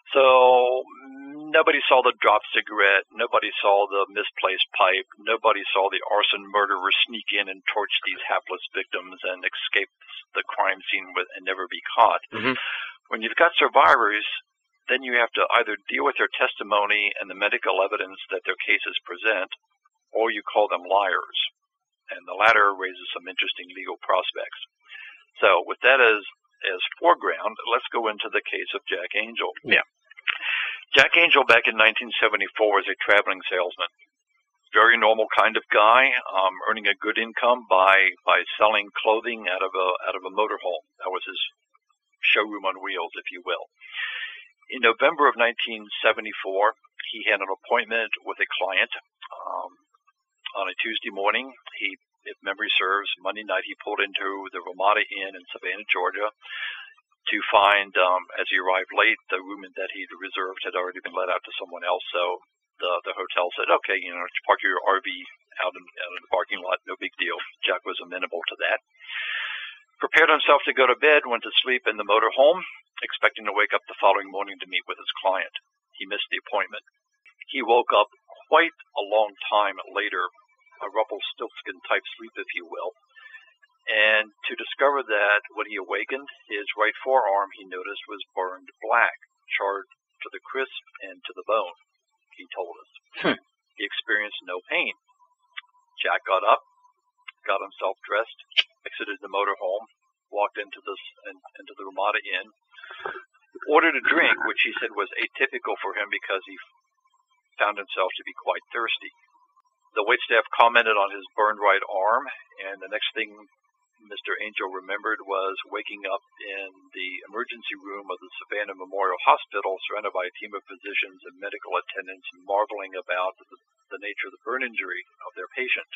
So nobody saw the dropped cigarette. Nobody saw the misplaced pipe. Nobody saw the arson murderer sneak in and torch these hapless victims and escape the crime scene with, and never be caught. Mm-hmm. When you've got survivors, then you have to either deal with their testimony and the medical evidence that their cases present, or you call them liars. And the latter raises some interesting legal prospects. So with that as, as foreground, let's go into the case of Jack Angel. Yeah. Jack Angel back in nineteen seventy-four was a traveling salesman. Very normal kind of guy, um, earning a good income by, by selling clothing out of a, out of a motorhome. That was his showroom on wheels, if you will. In November of nineteen seventy-four, he had an appointment with a client um, on a Tuesday morning. He, if memory serves, Monday night he pulled into the Ramada Inn in Savannah, Georgia, to find, um, as he arrived late, the room that he'd reserved had already been let out to someone else. So the the hotel said, okay, you know, park your R V out in, out in the parking lot, no big deal. Jack was amenable to that. Prepared himself to go to bed, went to sleep in the motorhome, expecting to wake up the following morning to meet with his client. He missed the appointment. He woke up quite a long time later, a Rumpelstiltskin type sleep, if you will, and to discover that when he awakened, his right forearm, he noticed, was burned black, charred to the crisp and to the bone, he told us. Hmm. He experienced no pain. Jack got up, got himself dressed, exited the motorhome, walked into this into the Ramada Inn, ordered a drink, which he said was atypical for him because he found himself to be quite thirsty. The waitstaff commented on his burned right arm, and the next thing Mister Angel remembered was waking up in the emergency room of the Savannah Memorial Hospital, surrounded by a team of physicians and medical attendants, marveling about the, the nature of the burn injury of their patient.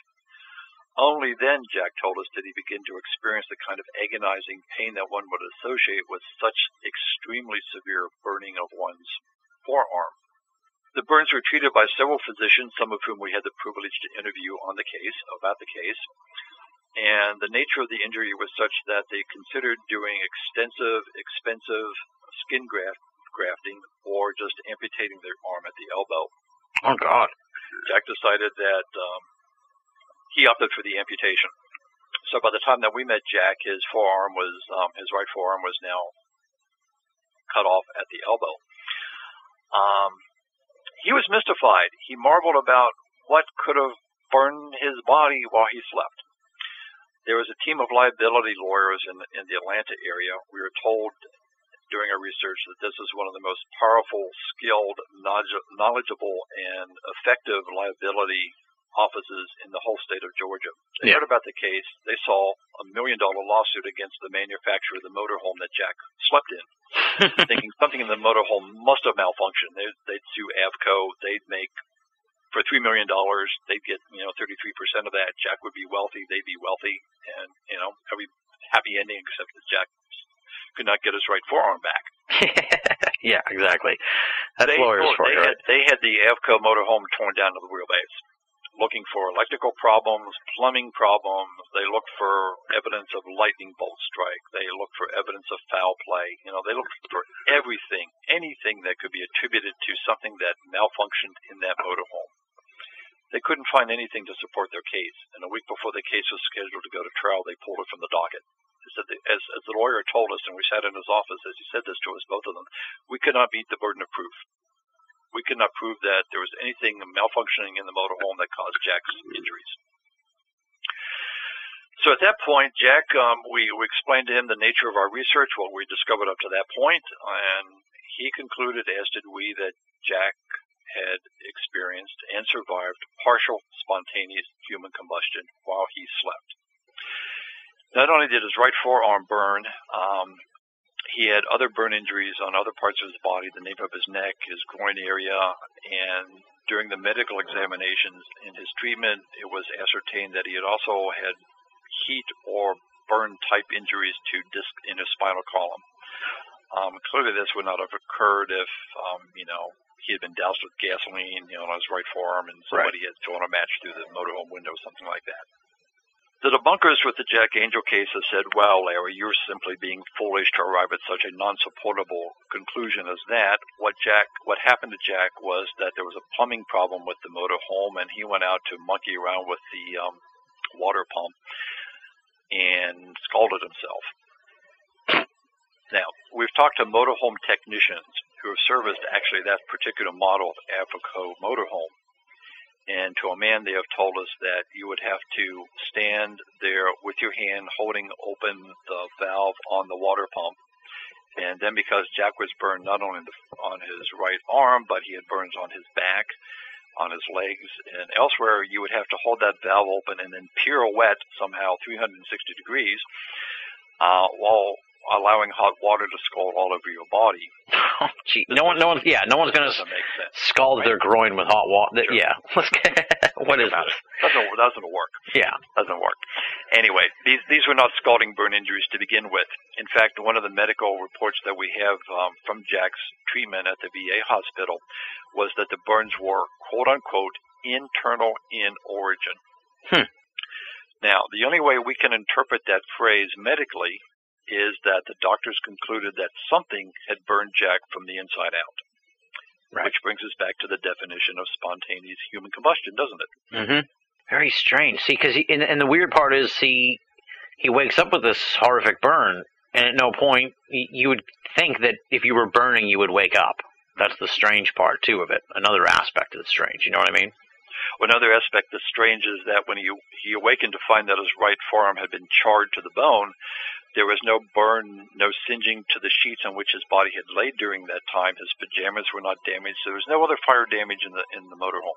Only then, Jack told us, did he begin to experience the kind of agonizing pain that one would associate with such extremely severe burning of one's forearm. The burns were treated by several physicians, some of whom we had the privilege to interview on the case, about the case, and the nature of the injury was such that they considered doing extensive, expensive skin graft, grafting or just amputating their arm at the elbow. Oh, God. Jack decided that um, he opted for the amputation. So by the time that we met Jack, his forearm was, um, his right forearm was now cut off at the elbow. Um, he was mystified. He marveled about what could have burned his body while he slept. There was a team of liability lawyers in, in the Atlanta area. We were told during our research that this is one of the most powerful, skilled, knowledgeable, and effective liability offices in the whole state of Georgia. They Yeah. heard about the case. They saw a million dollar lawsuit against the manufacturer of the motorhome that Jack slept in, thinking something in the motorhome must have malfunctioned. They'd, they'd sue Avco. They'd make, for three million dollars, they'd get, you know, thirty-three percent of that. Jack would be wealthy. They'd be wealthy. And, you know, every happy ending except that Jack could not get his right forearm back. Yeah, exactly. That's They, lawyers for they, you, had, right? they had the Avco motorhome torn down to the wheelbase, looking for electrical problems, plumbing problems. They looked for evidence of lightning bolt strike. They looked for evidence of foul play. You know, they looked for everything, anything that could be attributed to something that malfunctioned in that motorhome. They couldn't find anything to support their case, and a week before the case was scheduled to go to trial, they pulled it from the docket. As the, as, as the lawyer told us, and we sat in his office as he said this to us, both of them, we could not meet the burden of proof. We could not prove that there was anything malfunctioning in the motorhome that caused Jack's injuries. So at that point, Jack, um, we, we explained to him the nature of our research, what we discovered up to that point, and he concluded, as did we, that Jack had experienced and survived partial spontaneous human combustion while he slept. Not only did his right forearm burn, um, he had other burn injuries on other parts of his body, the nape of his neck, his groin area, and during the medical examinations in his treatment, it was ascertained that he had also had heat or burn-type injuries to disc in his spinal column. Um, clearly, this would not have occurred if, um, you know, he had been doused with gasoline, you know, on his right forearm, and somebody right. had thrown a match through the motorhome window, something like that. The debunkers with the Jack Angel case have said, well, Larry, you're simply being foolish to arrive at such a non-supportable conclusion as that. What Jack, what happened to Jack was that there was a plumbing problem with the motorhome, and he went out to monkey around with the um, water pump and scalded himself. Now, we've talked to motorhome technicians who have serviced actually that particular model of Avico motorhome. And to a man, they have told us that you would have to stand there with your hand holding open the valve on the water pump. And then because Jack was burned not only on his right arm, but he had burns on his back, on his legs, and elsewhere, you would have to hold that valve open and then pirouette somehow three hundred sixty degrees uh, while allowing hot water to scald all over your body. Oh, gee, no one, no one, yeah, no one's going to scald right? their groin with hot water. Sure. Yeah, what is this? Doesn't doesn't work. Yeah, doesn't work. Anyway, these these were not scalding burn injuries to begin with. In fact, one of the medical reports that we have um, from Jack's treatment at the V A hospital was that the burns were quote unquote internal in origin. Hmm. Now, the only way we can interpret that phrase medically is that the doctors concluded that something had burned Jack from the inside out. Right. Which brings us back to the definition of spontaneous human combustion, doesn't it? Mm-hmm. Very strange. See, because and, and the weird part is, he he wakes up with this horrific burn, and at no point you would think that if you were burning, you would wake up. That's the strange part too of it. Another aspect of the strange. You know what I mean? Well, another aspect that's strange is that when he he awakened to find that his right forearm had been charred to the bone, there was no burn, no singeing to the sheets on which his body had laid during that time. His pajamas were not damaged. There was no other fire damage in the in the motorhome.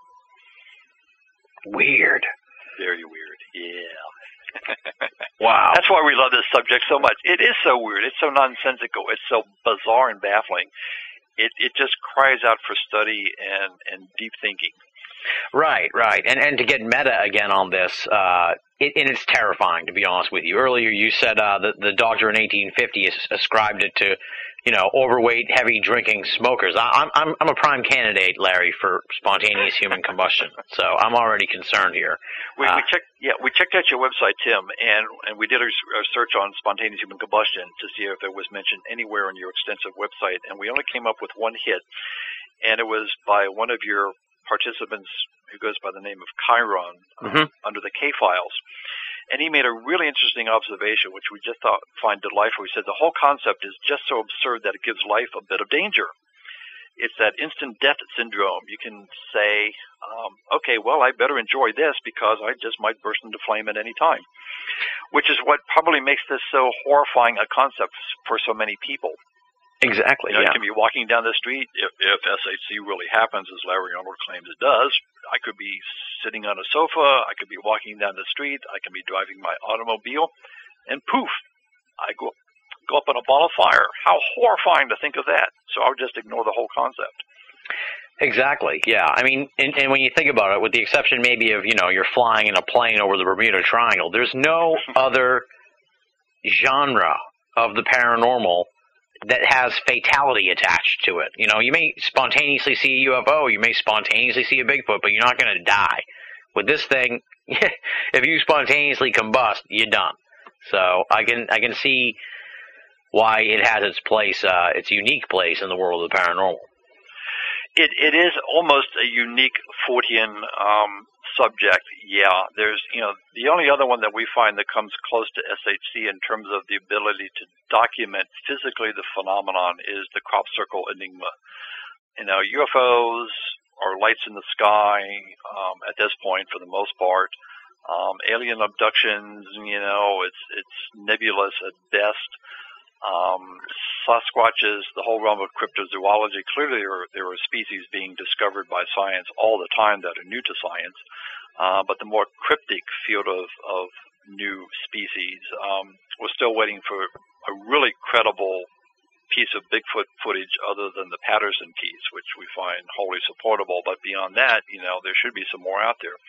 Weird. Very weird. Yeah. Wow. That's why we love this subject so much. It is so weird. It's so nonsensical. It's so bizarre and baffling. It it just cries out for study and, and deep thinking. Right, right. And and to get meta again on this, uh, it, and it's terrifying, to be honest with you. Earlier you said uh, the, the doctor in eighteen fifty ascribed it to, you know, overweight, heavy drinking smokers. I, I'm I'm a prime candidate, Larry, for spontaneous human combustion. So I'm already concerned here. We, uh, we checked, yeah, we checked out your website, Tim, and and we did a, a search on spontaneous human combustion to see if it was mentioned anywhere on your extensive website, and we only came up with one hit, and it was by one of your participants who goes by the name of Chiron uh, mm-hmm. under the K-Files. And he made a really interesting observation, which we just thought find delightful. He said the whole concept is just so absurd that it gives life a bit of danger. It's that instant death syndrome. You can say, um, okay, well, I better enjoy this because I just might burst into flame at any time, which is what probably makes this so horrifying a concept for so many people. Exactly, you know, yeah. You can be walking down the street, if, if S H C really happens, as Larry Arnold claims it does, I could be sitting on a sofa, I could be walking down the street, I can be driving my automobile, and poof, I go, go up in a ball of fire. How horrifying to think of that. So I would just ignore the whole concept. Exactly, yeah. I mean, and, and when you think about it, with the exception maybe of, you know, you're flying in a plane over the Bermuda Triangle, there's no other genre of the paranormal that has fatality attached to it. You know, you may spontaneously see a U F O, you may spontaneously see a Bigfoot, but you're not going to die. With this thing, if you spontaneously combust, you're done. So I can I can see why it has its place, uh, its unique place in the world of the paranormal. It it is almost a unique Fortean um, subject. Yeah, there's you know the only other one that we find that comes close to S H C in terms of the ability to document physically the phenomenon is the crop circle enigma. You know, U F Os or lights in the sky um, at this point, for the most part, Um, alien abductions, you know, it's it's nebulous at best. Um, Sasquatches, the whole realm of cryptozoology, clearly there are, there are species being discovered by science all the time that are new to science, uh, but the more cryptic field of, of new species, um, we're still waiting for a really credible piece of Bigfoot footage other than the Patterson piece, which we find wholly supportable, but beyond that, you know, there should be some more out there.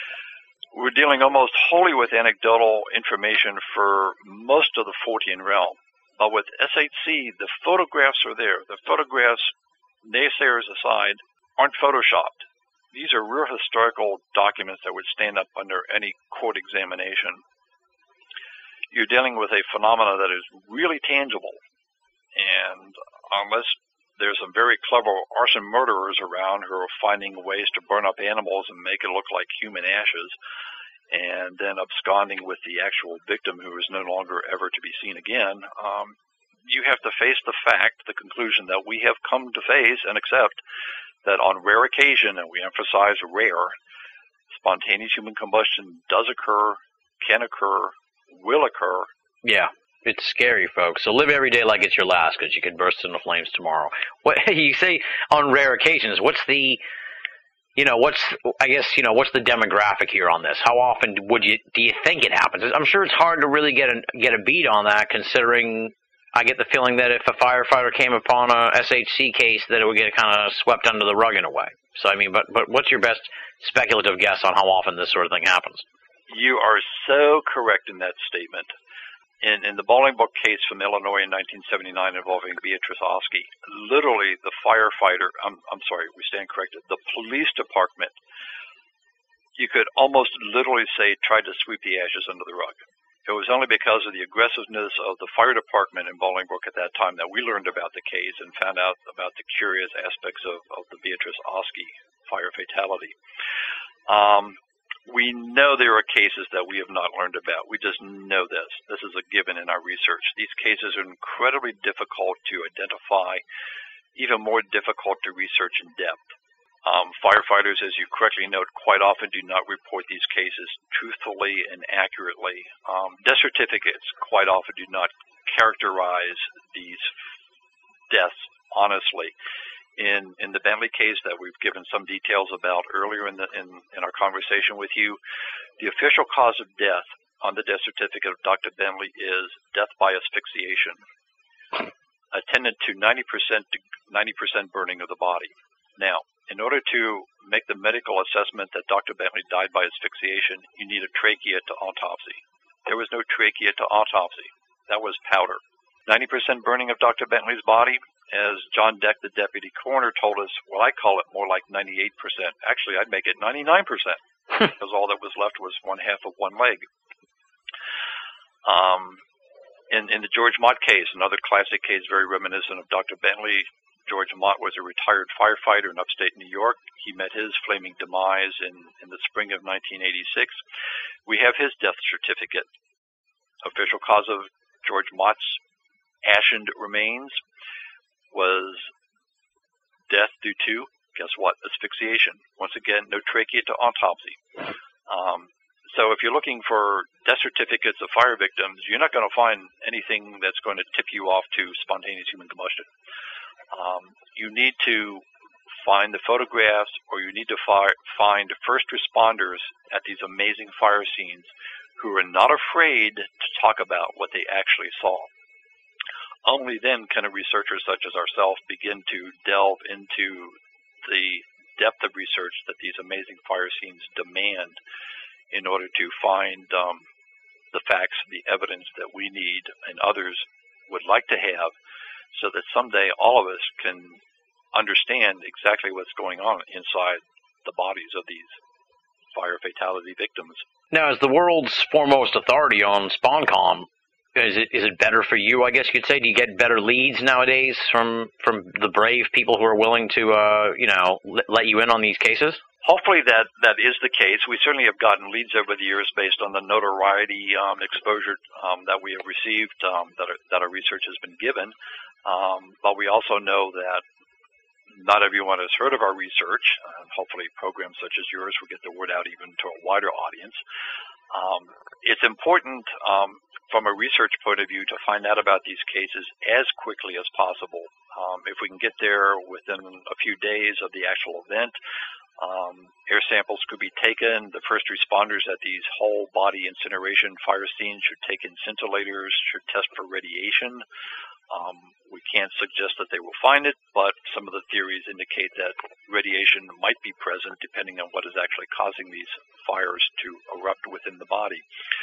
We're dealing almost wholly with anecdotal information for most of the Fortean realm. But with S H C, the photographs are there. The photographs, naysayers aside, aren't photoshopped. These are real historical documents that would stand up under any court examination. You're dealing with a phenomena that is really tangible. And unless there's some very clever arson murderers around who are finding ways to burn up animals and make it look like human ashes, and then absconding with the actual victim who is no longer ever to be seen again, um, you have to face the fact, the conclusion that we have come to face and accept that on rare occasion, and we emphasize rare, spontaneous human combustion does occur, can occur, will occur. Yeah, it's scary, folks. So live every day like it's your last, because you could burst into flames tomorrow. What you say on rare occasions? What's the You know, what's, I guess, you know, what's the demographic here on this? How often would you, do you think it happens? I'm sure it's hard to really get a, get a beat on that, considering I get the feeling that if a firefighter came upon a S H C case, that it would get kind of swept under the rug in a way. So, I mean, but, but what's your best speculative guess on how often this sort of thing happens? You are so correct in that statement. In, in the Bolingbroke case from Illinois in nineteen seventy-nine involving Beatrice Oski, literally the firefighter, I'm, I'm sorry, we stand corrected, the police department, you could almost literally say tried to sweep the ashes under the rug. It was only because of the aggressiveness of the fire department in Bolingbroke at that time that we learned about the case and found out about the curious aspects of, of the Beatrice Oski fire fatality. Um, We know there are cases that we have not learned about. We just know this. This is a given in our research. These cases are incredibly difficult to identify, even more difficult to research in depth. Um, firefighters, as you correctly note, quite often do not report these cases truthfully and accurately. Um, death certificates quite often do not characterize these deaths honestly. In in the Bentley case that we've given some details about earlier in the in, in our conversation with you, the official cause of death on the death certificate of Doctor Bentley is death by asphyxiation, attendant to ninety percent to ninety percent burning of the body. Now, in order to make the medical assessment that Doctor Bentley died by asphyxiation, you need a trachea to autopsy. There was no trachea to autopsy. That was powder. ninety percent burning of Doctor Bentley's body. As John Deck, the deputy coroner, told us, well, I call it more like ninety-eight percent. Actually, I'd make it ninety-nine percent because all that was left was one half of one leg. Um, in, in the George Mott case, another classic case very reminiscent of Doctor Bentley, George Mott was a retired firefighter in upstate New York. He met his flaming demise in, in the spring of nineteen eighty-six. We have his death certificate. Official cause of George Mott's ashened remains was death due to, guess what, asphyxiation. Once again, no trachea to autopsy. Um, so if you're looking for death certificates of fire victims, you're not going to find anything that's going to tip you off to spontaneous human combustion. Um, you need to find the photographs, or you need to fi- find first responders at these amazing fire scenes who are not afraid to talk about what they actually saw. Only then can a researcher such as ourselves begin to delve into the depth of research that these amazing fire scenes demand in order to find um, the facts, the evidence that we need and others would like to have, so that someday all of us can understand exactly what's going on inside the bodies of these fire fatality victims. Now, as the world's foremost authority on SpawnCom, Is it is it better for you, I guess you could say? Do you get better leads nowadays from from the brave people who are willing to, uh, you know, let, let you in on these cases? Hopefully that, that is the case. We certainly have gotten leads over the years based on the notoriety, um, exposure um, that we have received, um, that, our, that our research has been given. Um, but we also know that not everyone has heard of our research, and hopefully programs such as yours will get the word out even to a wider audience. Um, it's important um, from a research point of view to find out about these cases as quickly as possible. Um, if we can get there within a few days of the actual event, um, air samples could be taken. The first responders at these whole body incineration fire scenes should take in scintillators, should test for radiation. Um, we can't suggest that they will find it, but some of the theories indicate that radiation might be present depending on what is actually causing these fires to erupt within the body.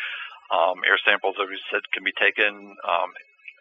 Um, air samples, as we said, can be taken. Um,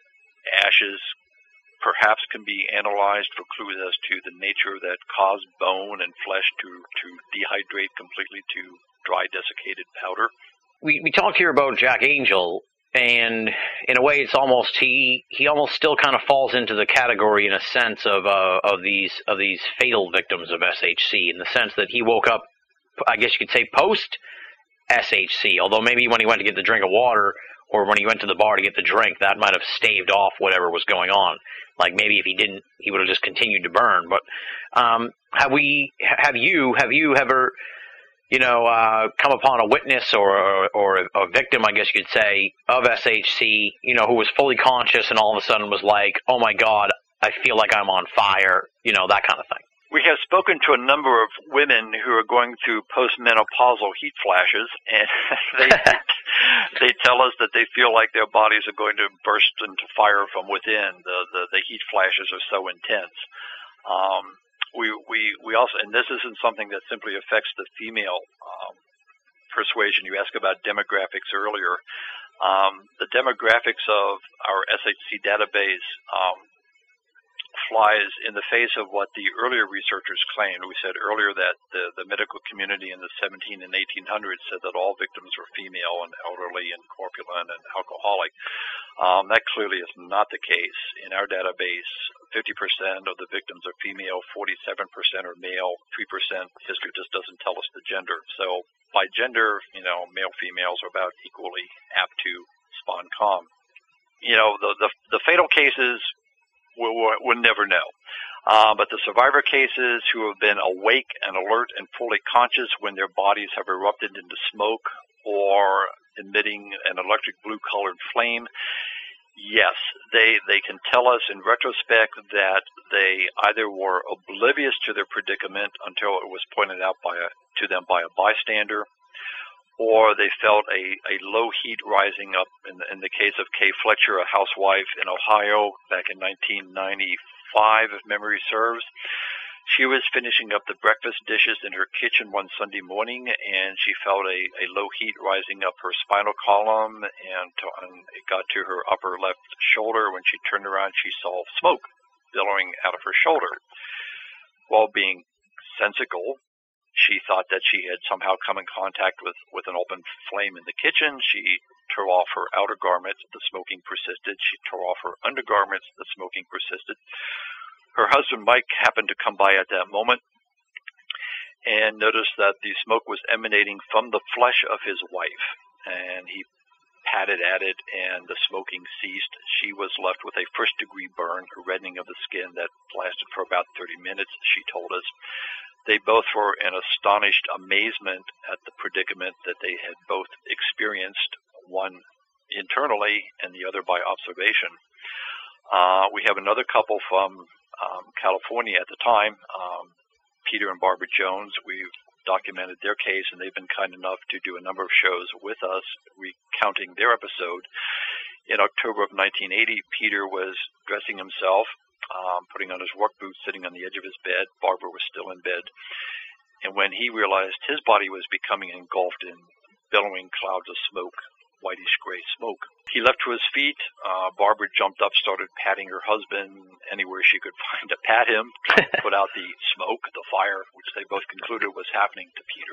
ashes perhaps can be analyzed for clues as to the nature that caused bone and flesh to, to dehydrate completely to dry, desiccated powder. We we talked here about Jack Angel, and in a way, it's almost he he almost still kind of falls into the category in a sense of uh, of these of these fatal victims of S H C, in the sense that he woke up, I guess you could say, post S H C. Although maybe when he went to get the drink of water, or when he went to the bar to get the drink, that might have staved off whatever was going on. Like maybe if he didn't, he would have just continued to burn. But um, have we, have you, have you ever, you know, uh, come upon a witness or or a victim, I guess you could say, of S H C, you know, who was fully conscious and all of a sudden was like, oh my God, I feel like I'm on fire, you know, that kind of thing? We have spoken to a number of women who are going through postmenopausal heat flashes, and they they tell us that they feel like their bodies are going to burst into fire from within. The the, the heat flashes are so intense. Um, we we we also, and this isn't something that simply affects the female um, persuasion. You asked about demographics earlier. Um, the demographics of our S H C database Um, flies in the face of what the earlier researchers claimed. We said earlier that the, the medical community in the seventeen and eighteen hundreds said that all victims were female and elderly and corpulent and alcoholic. Um, that clearly is not the case. In our database, fifty percent of the victims are female, forty-seven percent are male, three percent history just doesn't tell us the gender. So by gender, you know, male, females are about equally apt to spawn calm. You know, the, the, the fatal cases, We'll, we'll never know. Uh, but the survivor cases who have been awake and alert and fully conscious when their bodies have erupted into smoke or emitting an electric blue-colored flame, yes, they they can tell us in retrospect that they either were oblivious to their predicament until it was pointed out by a, to them by a bystander, or they felt a, a low heat rising up. In the, in the case of Kay Fletcher, a housewife in Ohio back in nineteen ninety-five, if memory serves, she was finishing up the breakfast dishes in her kitchen one Sunday morning, and she felt a, a low heat rising up her spinal column, and, to, and it got to her upper left shoulder. When she turned around, she saw smoke billowing out of her shoulder. While being sensical, she thought that she had somehow come in contact with, with an open flame in the kitchen. She tore off her outer garments. The smoking persisted. She tore off her undergarments. The smoking persisted. Her husband, Mike, happened to come by at that moment and noticed that the smoke was emanating from the flesh of his wife. And he patted at it, and the smoking ceased. She was left with a first-degree burn, a reddening of the skin that lasted for about thirty minutes, she told us. They both were in astonished amazement at the predicament that they had both experienced, one internally and the other by observation. Uh, we have another couple from um, California at the time, um, Peter and Barbara Jones. We've documented their case, and they've been kind enough to do a number of shows with us recounting their episode. In October of nineteen eighty, Peter was dressing himself, Um, putting on his work boots, sitting on the edge of his bed. Barbara was still in bed. And when he realized his body was becoming engulfed in billowing clouds of smoke, whitish gray smoke, he leapt to his feet. Uh, Barbara jumped up, started patting her husband anywhere she could find to pat him, trying to put out the smoke, the fire, which they both concluded was happening to Peter.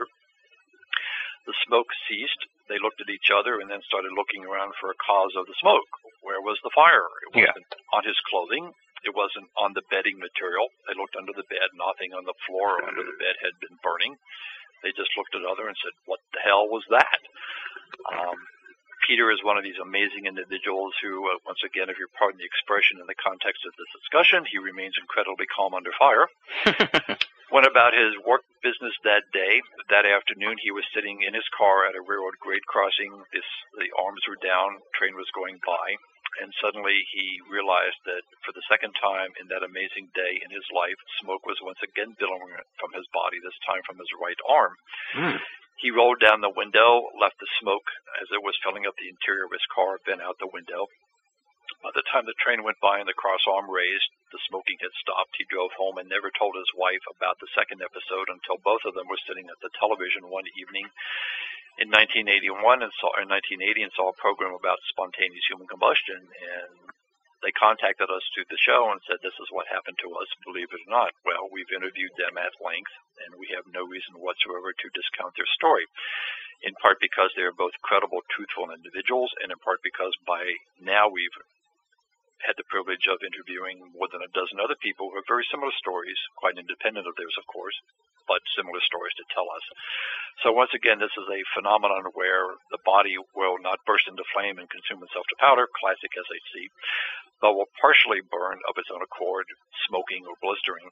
The smoke ceased. They looked at each other and then started looking around for a cause of the smoke. Where was the fire? It wasn't yeah. on his clothing. It wasn't on the bedding material. They looked under the bed. Nothing on the floor or under the bed had been burning. They just looked at other and said, what the hell was that? Um, Peter is one of these amazing individuals who, uh, once again, if you're pardon the expression in the context of this discussion, he remains incredibly calm under fire. went about his work business that day. That afternoon, he was sitting in his car at a railroad grade crossing. This, the arms were down, train was going by, and suddenly he realized that for the second time in that amazing day in his life, smoke was once again billowing from his body, this time from his right arm. Mm. He rolled down the window, left the smoke as it was filling up the interior of his car, bent out the window. By the time the train went by and the cross arm raised, the smoking had stopped. He drove home and never told his wife about the second episode until both of them were sitting at the television one evening in nineteen eighty-one and saw in nineteen eighty and saw a program about spontaneous human combustion, and they contacted us through the show and said, this is what happened to us, believe it or not. Well, we've interviewed them at length, and we have no reason whatsoever to discount their story, in part because they are both credible, truthful individuals, and in part because by now we've had the privilege of interviewing more than a dozen other people who have very similar stories, quite independent of theirs, of course, but similar stories to tell us. So once again, this is a phenomenon where the body will not burst into flame and consume itself to powder, classic S H C, but will partially burn of its own accord, smoking or blistering.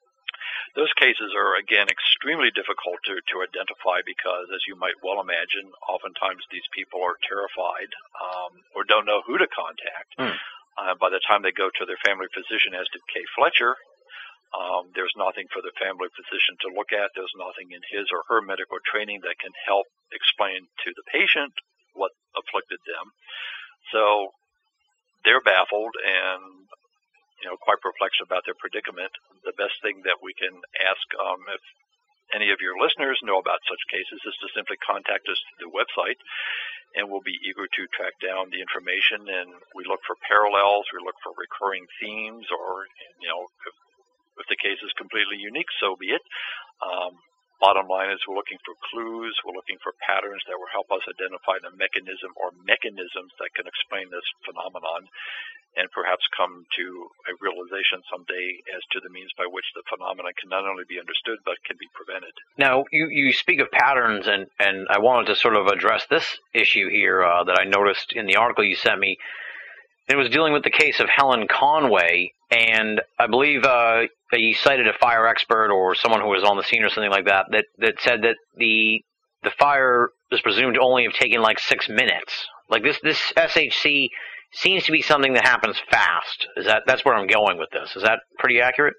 Those cases are, again, extremely difficult to, to identify because, as you might well imagine, oftentimes these people are terrified um, or don't know who to contact. Mm. Uh, by the time they go to their family physician, as did Kay Fletcher, um, there's nothing for the family physician to look at. There's nothing in his or her medical training that can help explain to the patient what afflicted them. So they're baffled and, you know, quite perplexed about their predicament. The best thing that we can ask, um, if any of your listeners know about such cases, is to simply contact us through the website, and we'll be eager to track down the information. And we look for parallels, we look for recurring themes, or, you know, if, if the case is completely unique, so be it. Um, bottom line is we're looking for clues, we're looking for patterns that will help us identify the mechanism or mechanisms that can explain this phenomenon, and perhaps come to a realization someday as to the means by which the phenomenon can not only be understood but can be prevented. Now, you, you speak of patterns, and, and I wanted to sort of address this issue here uh, that I noticed in the article you sent me. It was dealing with the case of Helen Conway, and I believe uh, that you cited a fire expert or someone who was on the scene or something like that that, that said that the the fire is presumed to only have taken like six minutes. Like this, this S H C seems to be something that happens fast. Is that that's where I'm going with this? Is that pretty accurate?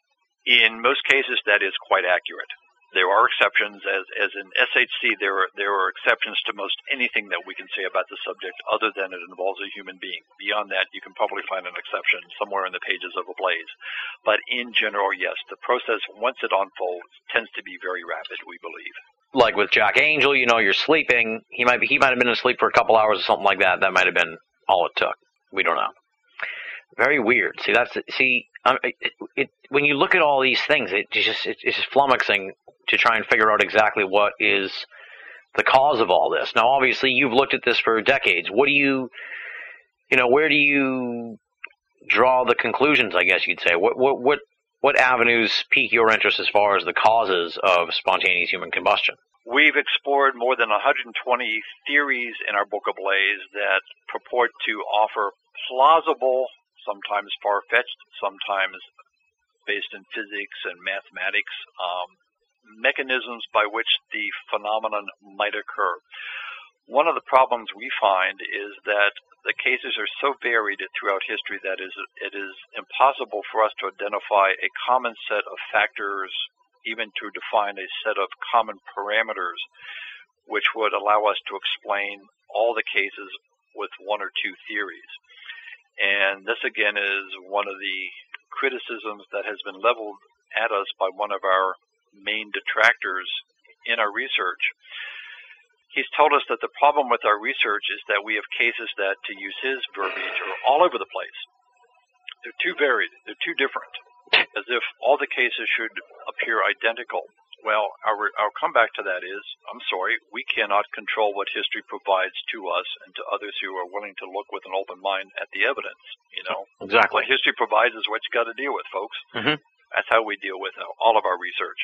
In most cases, that is quite accurate. There are exceptions, as as in S H C, there are there are exceptions to most anything that we can say about the subject, other than it involves a human being. Beyond that, you can probably find an exception somewhere in the pages of a Blaze. But in general, yes, the process, once it unfolds, tends to be very rapid, we believe. Like with Jack Angel, you know, you're sleeping. He might be he might have been asleep for a couple hours or something like that. That might have been all it took. We don't know. Very weird. See, that's see. Um, it, it, when you look at all these things, it just it, it's just flummoxing to try and figure out exactly what is the cause of all this. Now, obviously, you've looked at this for decades. What do you, you know, where do you draw the conclusions? I guess you'd say. What what what what avenues pique your interest as far as the causes of spontaneous human combustion? We've explored more than one hundred twenty theories in our book Ablaze that purport to offer plausible, sometimes far-fetched, sometimes based in physics and mathematics, um, mechanisms by which the phenomenon might occur. One of the problems we find is that the cases are so varied throughout history that is, it is impossible for us to identify a common set of factors, even to define a set of common parameters, which would allow us to explain all the cases with one or two theories. And this, again, is one of the criticisms that has been leveled at us by one of our main detractors in our research. He's told us that the problem with our research is that we have cases that, to use his verbiage, are all over the place. They're too varied. They're too different, as if all the cases should appear identical. Well, our, our comeback to that is, I'm sorry, we cannot control what history provides to us and to others who are willing to look with an open mind at the evidence. You know, Exactly. What history provides is what you got to deal with, folks. Mm-hmm. That's how we deal with all of our research.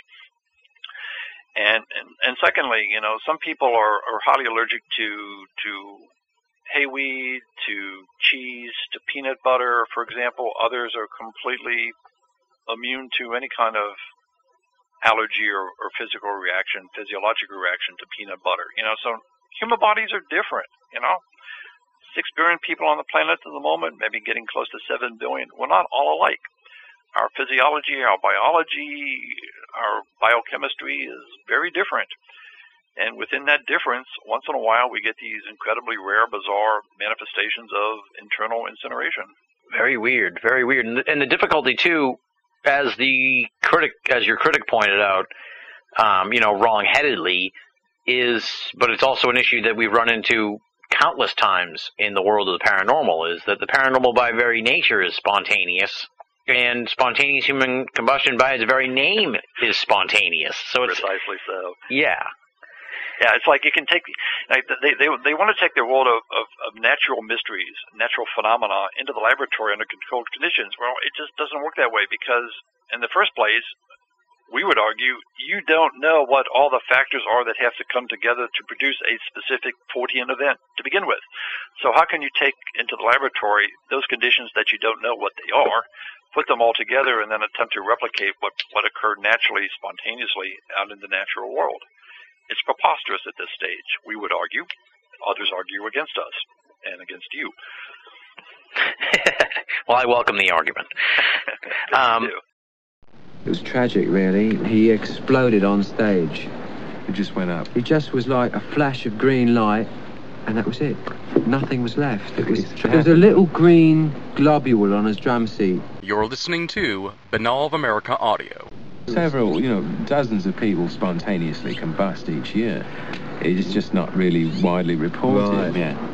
And, and and secondly, you know, some people are, are highly allergic to to hayweed, to cheese, to peanut butter, for example. Others are completely immune to any kind of allergy or, or physical reaction, physiological reaction to peanut butter. You know, so human bodies are different, you know. Six billion people on the planet at the moment, maybe getting close to seven billion. We're not all alike. Our physiology, our biology, our biochemistry is very different. And within that difference, once in a while, we get these incredibly rare, bizarre manifestations of internal incineration. Very weird, very weird. And the, and the difficulty, too, as the critic, as your critic pointed out, um, you know, wrong-headedly, is, but it's also an issue that we've run into countless times in the world of the paranormal, is that the paranormal by very nature is spontaneous, and spontaneous human combustion by its very name is spontaneous. So it's precisely so. Yeah. Yeah, it's like you can take, like they they they want to take their world of, of, of natural mysteries, natural phenomena into the laboratory under controlled conditions. Well, it just doesn't work that way because, in the first place, we would argue you don't know what all the factors are that have to come together to produce a specific Fortean event to begin with. So how can you take into the laboratory those conditions that you don't know what they are, put them all together, and then attempt to replicate what, what occurred naturally, spontaneously out in the natural world? It's preposterous at this stage, we would argue. Others argue against us and against you. Well, I welcome the argument. um, it was tragic, really. He exploded on stage. It just went up. It just was like a flash of green light, and that was it. Nothing was left. It was, there was a little green globule on his drum seat. You're listening to Banal of America Audio. Several, you know, dozens of people spontaneously combust each year. It is just not really widely reported. Right. Yeah.